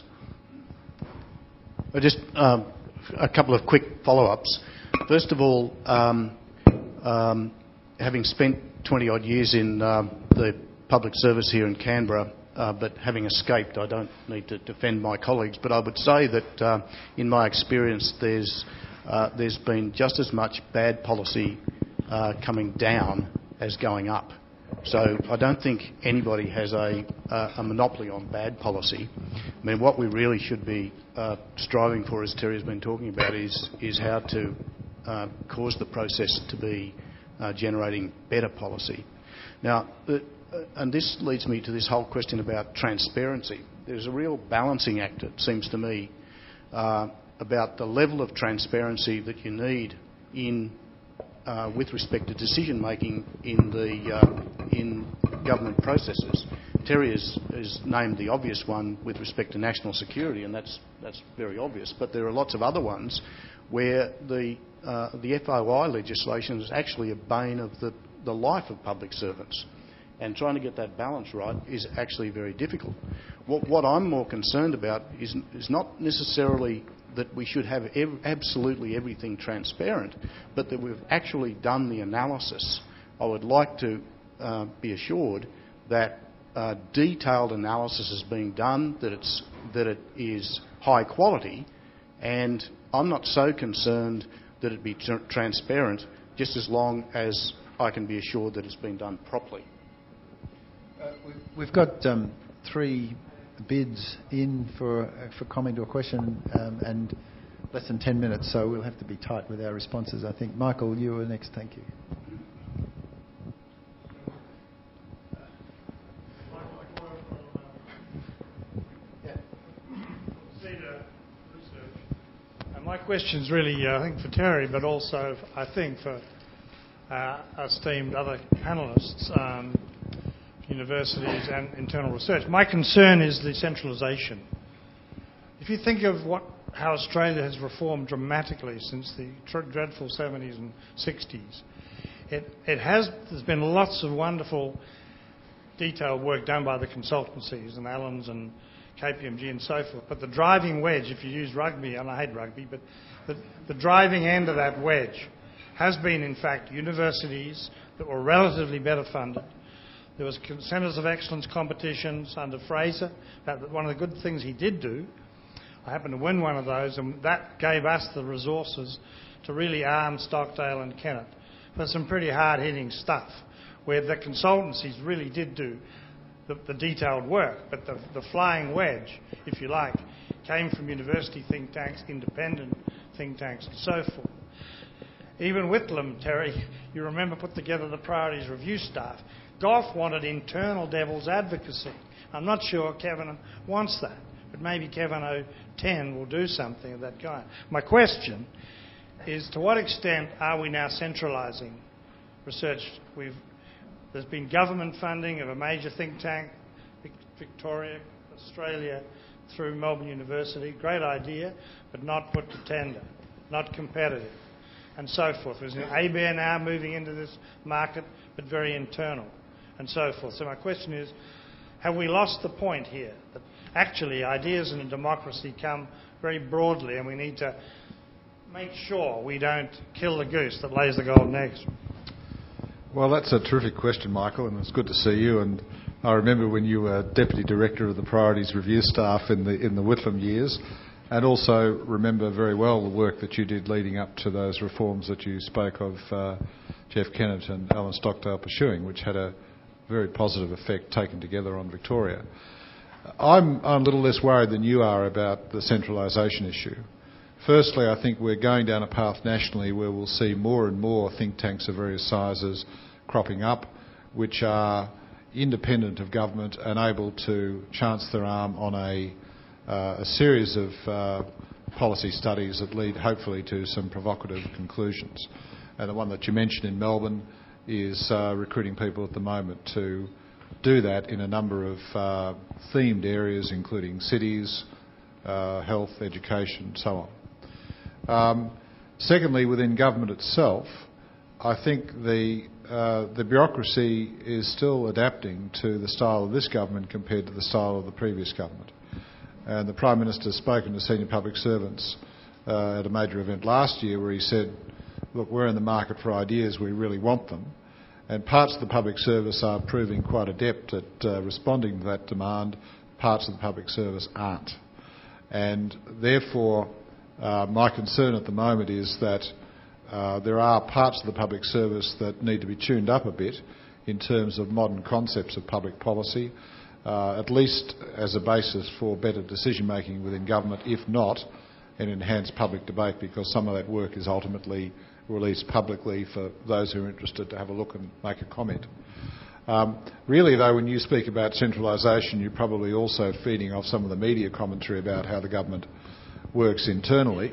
Just um, a couple of quick follow-ups. First of all, um, um, having spent twenty odd years in um, the public service here in Canberra, uh, but having escaped, I don't need to defend my colleagues, but I would say that uh, in my experience there's, uh, there's been just as much bad policy uh, coming down as going up. So I don't think anybody has a, uh, a monopoly on bad policy. I mean, what we really should be uh, striving for, as Terry has been talking about, is, is how to uh, cause the process to be uh, generating better policy. Now, uh, and this leads me to this whole question about transparency. There's a real balancing act, it seems to me, uh, about the level of transparency that you need in Uh, with respect to decision making in the uh, in government processes. Terry has, has named the obvious one with respect to national security, and that's that's very obvious. But there are lots of other ones where the uh, the F O I legislation is actually a bane of the, the life of public servants, and trying to get that balance right is actually very difficult. What, what I'm more concerned about is is not necessarily that we should have ev- absolutely everything transparent, but that we've actually done the analysis. I would like to uh, be assured that uh, detailed analysis is being done, that it's that it is high quality, and I'm not so concerned that it be tr- transparent, just as long as I can be assured that it's been done properly. Uh, we've got um, three bids in for uh, for comment or question, um, and less than ten minutes, so we'll have to be tight with our responses, I think. Michael, you were next. Thank you. My question's really, uh, I think, for Terry, but also, I think, for uh, esteemed other panellists, um, universities and internal research. My concern is the centralisation. If you think of what how Australia has reformed dramatically since the tr- dreadful seventies and sixties. It, it has, there's been lots of wonderful detailed work done by the consultancies and Allens and K P M G and so forth, but the driving wedge, if you use rugby, and I hate rugby, but the, the driving end of that wedge has been, in fact, universities that were relatively better funded. There was Centres of Excellence competitions under Fraser. That, one of the good things he did do, I happened to win one of those, and that gave us the resources to really arm Stockdale and Kennett for some pretty hard-hitting stuff, where the consultancies really did do the, the detailed work, but the, the flying wedge, if you like, came from university think tanks, independent think tanks, and so forth. Even Whitlam, Terry, you remember, put together the priorities review staff. Gough wanted internal devil's advocacy. I'm not sure Kevin wants that, but maybe Kevin oh ten will do something of that kind. My question is, to what extent are we now centralising research? We've, there's been government funding of a major think tank, Victoria, Australia, through Melbourne University. Great idea, but not put to tender, not competitive, and so forth. There's an A B A now moving into this market, but very internal, and so forth. So my question is, have we lost the point here? That actually ideas in a democracy come very broadly, and we need to make sure we don't kill the goose that lays the golden eggs. Well, that's a terrific question, Michael, and it's good to see you. And I remember when you were Deputy Director of the Priorities Review Staff in the in the Whitlam years, and also remember very well the work that you did leading up to those reforms that you spoke of, uh, Jeff Kennett and Alan Stockdale pursuing, which had a very positive effect taken together on Victoria. I'm, I'm a little less worried than you are about the centralisation issue. Firstly, I think we're going down a path nationally where we'll see more and more think tanks of various sizes cropping up, which are independent of government and able to chance their arm on a, uh, a series of uh, policy studies that lead hopefully to some provocative conclusions. And the one that you mentioned in Melbourne is uh, recruiting people at the moment to do that in a number of uh, themed areas, including cities, uh, health, education, and so on. Um, secondly, within government itself, I think the uh, the bureaucracy is still adapting to the style of this government compared to the style of the previous government. And the Prime Minister has spoken to senior public servants uh, at a major event last year where he said, look, we're in the market for ideas, we really want them. And parts of the public service are proving quite adept at uh, responding to that demand. Parts of the public service aren't. And therefore, uh, my concern at the moment is that uh, there are parts of the public service that need to be tuned up a bit in terms of modern concepts of public policy, uh, at least as a basis for better decision-making within government, if not an enhanced public debate, because some of that work is ultimately released publicly for those who are interested to have a look and make a comment. Um, really, though, when you speak about centralisation, you're probably also feeding off some of the media commentary about how the government works internally.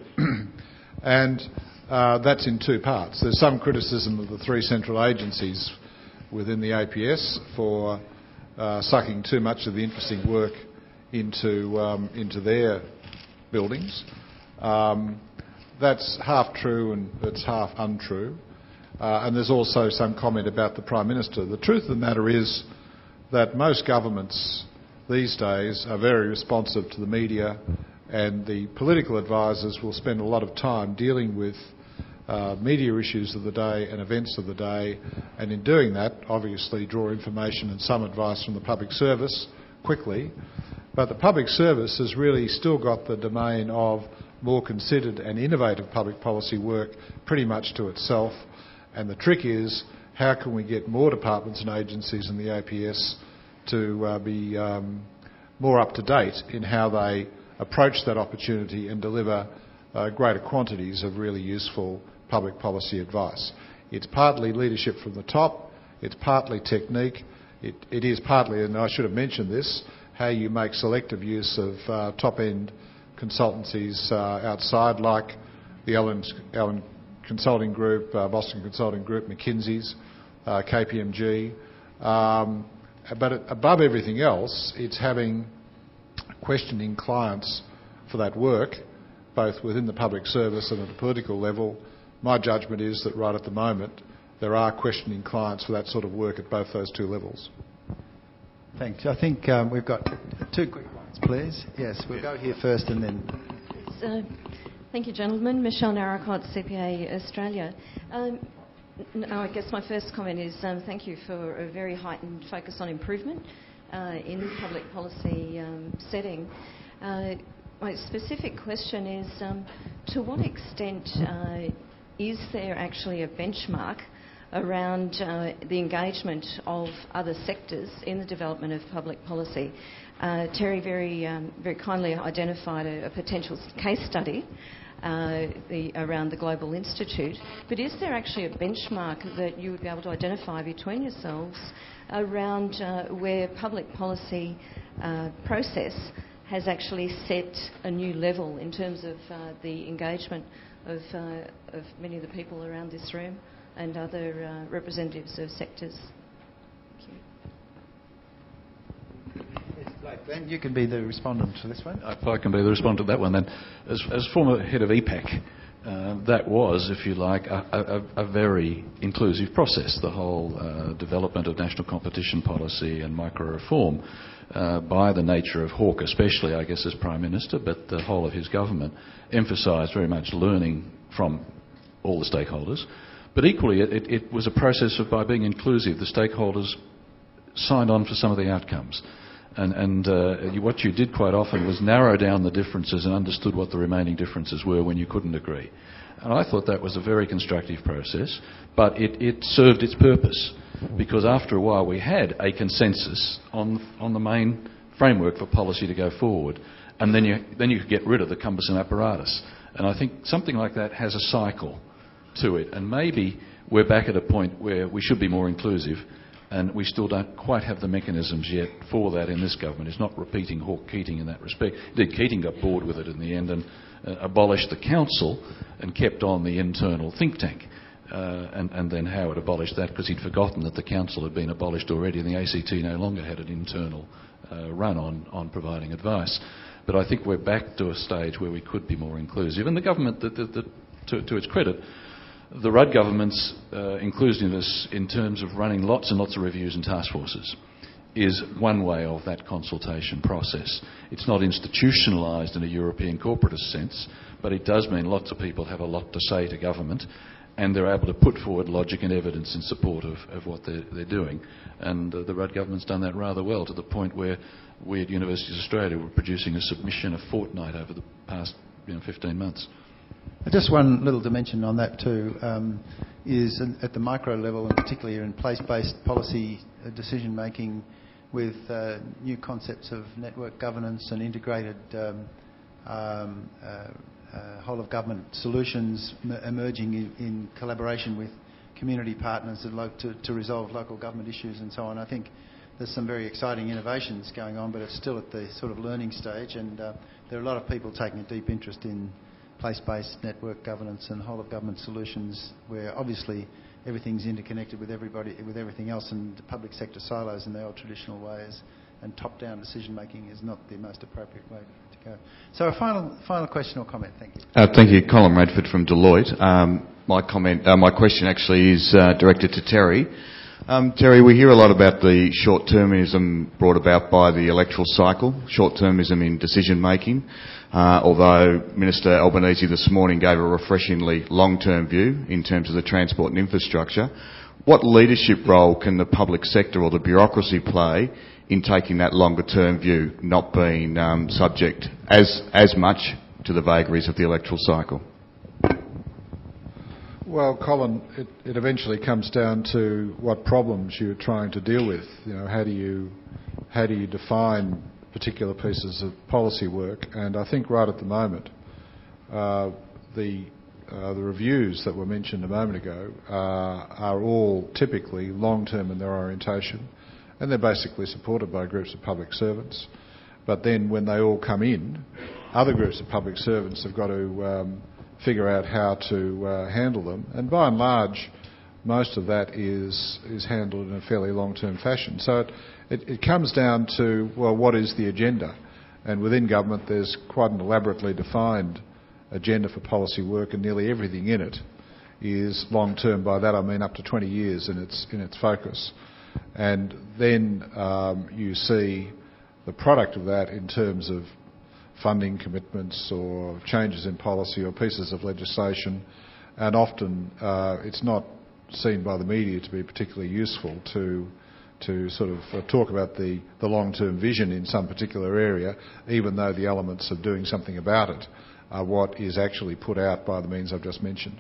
and uh, that's in two parts. There's some criticism of the three central agencies within the A P S for uh, sucking too much of the interesting work into, um, into their buildings. Um, That's half true and it's half untrue. Uh, and there's also some comment about the Prime Minister. The truth of the matter is that most governments these days are very responsive to the media, and the political advisors will spend a lot of time dealing with uh, media issues of the day and events of the day, and in doing that, obviously draw information and some advice from the public service quickly. But the public service has really still got the domain of more considered and innovative public policy work pretty much to itself. And the trick is, how can we get more departments and agencies in the A P S to uh, be um, more up to date in how they approach that opportunity and deliver uh, greater quantities of really useful public policy advice. It's partly leadership from the top, it's partly technique, it, it is partly, and I should have mentioned this, how you make selective use of uh, top-end consultancies uh, outside, like the Allen, Allen Consulting Group, uh, Boston Consulting Group, McKinsey's, uh, K P M G. Um, but above everything else, it's having questioning clients for that work both within the public service and at a political level. My judgment is that right at the moment there are questioning clients for that sort of work at both those two levels. Thanks. I think um, we've got two quick ones, please. Yes, we'll go here first and then... So, thank you, gentlemen. Michelle Narracott, C P A Australia. Um, no, I guess my first comment is um, thank you for a very heightened focus on improvement uh, in the public policy um, setting. Uh, my specific question is, um, to what extent uh, is there actually a benchmark around uh, the engagement of other sectors in the development of public policy? Uh, Terry very um, very kindly identified a, a potential case study uh, the, around the Global Institute, but is there actually a benchmark that you would be able to identify between yourselves around uh, where public policy uh, process has actually set a new level in terms of uh, the engagement of, uh, of many of the people around this room and other uh, representatives of sectors? Glenn, you can be the respondent to this one. If I can be the respondent to that one, then, as, as former head of E PAC, uh, that was, if you like, a, a, a very inclusive process. The whole uh, development of national competition policy and micro-reform, uh, by the nature of Hawke, especially, I guess, as Prime Minister, but the whole of his government, emphasised very much learning from all the stakeholders. But equally, it, it was a process of, by being inclusive, the stakeholders signed on for some of the outcomes. And, and uh, what you did quite often was narrow down the differences and understood what the remaining differences were when you couldn't agree. And I thought that was a very constructive process, but it, it served its purpose, because after a while we had a consensus on, on the main framework for policy to go forward, and then you, then you could get rid of the cumbersome apparatus. And I think something like that has a cycle to it, and maybe we're back at a point where we should be more inclusive, and we still don't quite have the mechanisms yet for that in this government. It's not repeating Hawke-Keating in that respect. Indeed, Keating got bored with it in the end and uh, abolished the council and kept on the internal think tank. Uh, and, and then Howard abolished that because he'd forgotten that the council had been abolished already and the A C T no longer had an internal uh, run on, on providing advice. But I think we're back to a stage where we could be more inclusive. And the government, the, the, the, to, to its credit, the Rudd government's uh, inclusiveness in terms of running lots and lots of reviews and task forces is one way of that consultation process. It's not institutionalised in a European corporatist sense, but it does mean lots of people have a lot to say to government, and they're able to put forward logic and evidence in support of, of what they're, they're doing. And uh, the Rudd government's done that rather well, to the point where we at Universities Australia were producing a submission a fortnight over the past you know, fifteen months. Just one little dimension on that too um, is at the micro level, and particularly in place-based policy decision making, with uh, new concepts of network governance and integrated um, um, uh, uh, whole of government solutions m- emerging in, in collaboration with community partners lo- to, to resolve local government issues and so on. I think there's some very exciting innovations going on, but it's still at the sort of learning stage, and uh, there are a lot of people taking a deep interest in place-based network governance and whole-of-government solutions, where obviously everything's interconnected with everybody, with everything else, and the public sector silos in the old traditional ways, and top-down decision-making is not the most appropriate way to go. So a final final question or comment, thank you. Uh, thank you. Colin Radford from Deloitte. Um, my comment, uh, my question actually is uh, directed to Terry. Um, Terry, we hear a lot about the short-termism brought about by the electoral cycle, short-termism in decision-making, uh, although Minister Albanese this morning gave a refreshingly long-term view in terms of the transport and infrastructure. What leadership role can the public sector or the bureaucracy play in taking that longer-term view, not being um, subject as, as much to the vagaries of the electoral cycle? Well, Colin, it, it eventually comes down to what problems you're trying to deal with. You know, how do you how do you define particular pieces of policy work? And I think right at the moment, uh, the uh, the reviews that were mentioned a moment ago uh, are all typically long-term in their orientation, and they're basically supported by groups of public servants. But then, when they all come in, other groups of public servants have got to um, figure out how to uh, handle them, and by and large most of that is is handled in a fairly long-term fashion. So it, it, it comes down to, well, what is the agenda? And within government there's quite an elaborately defined agenda for policy work, and nearly everything in it is long-term. By that I mean up to twenty years in its in its focus. And then um, you see the product of that in terms of funding commitments or changes in policy or pieces of legislation, and often uh, it's not seen by the media to be particularly useful to to sort of uh, talk about the, the long-term vision in some particular area, even though the elements of doing something about it are what is actually put out by the means I've just mentioned.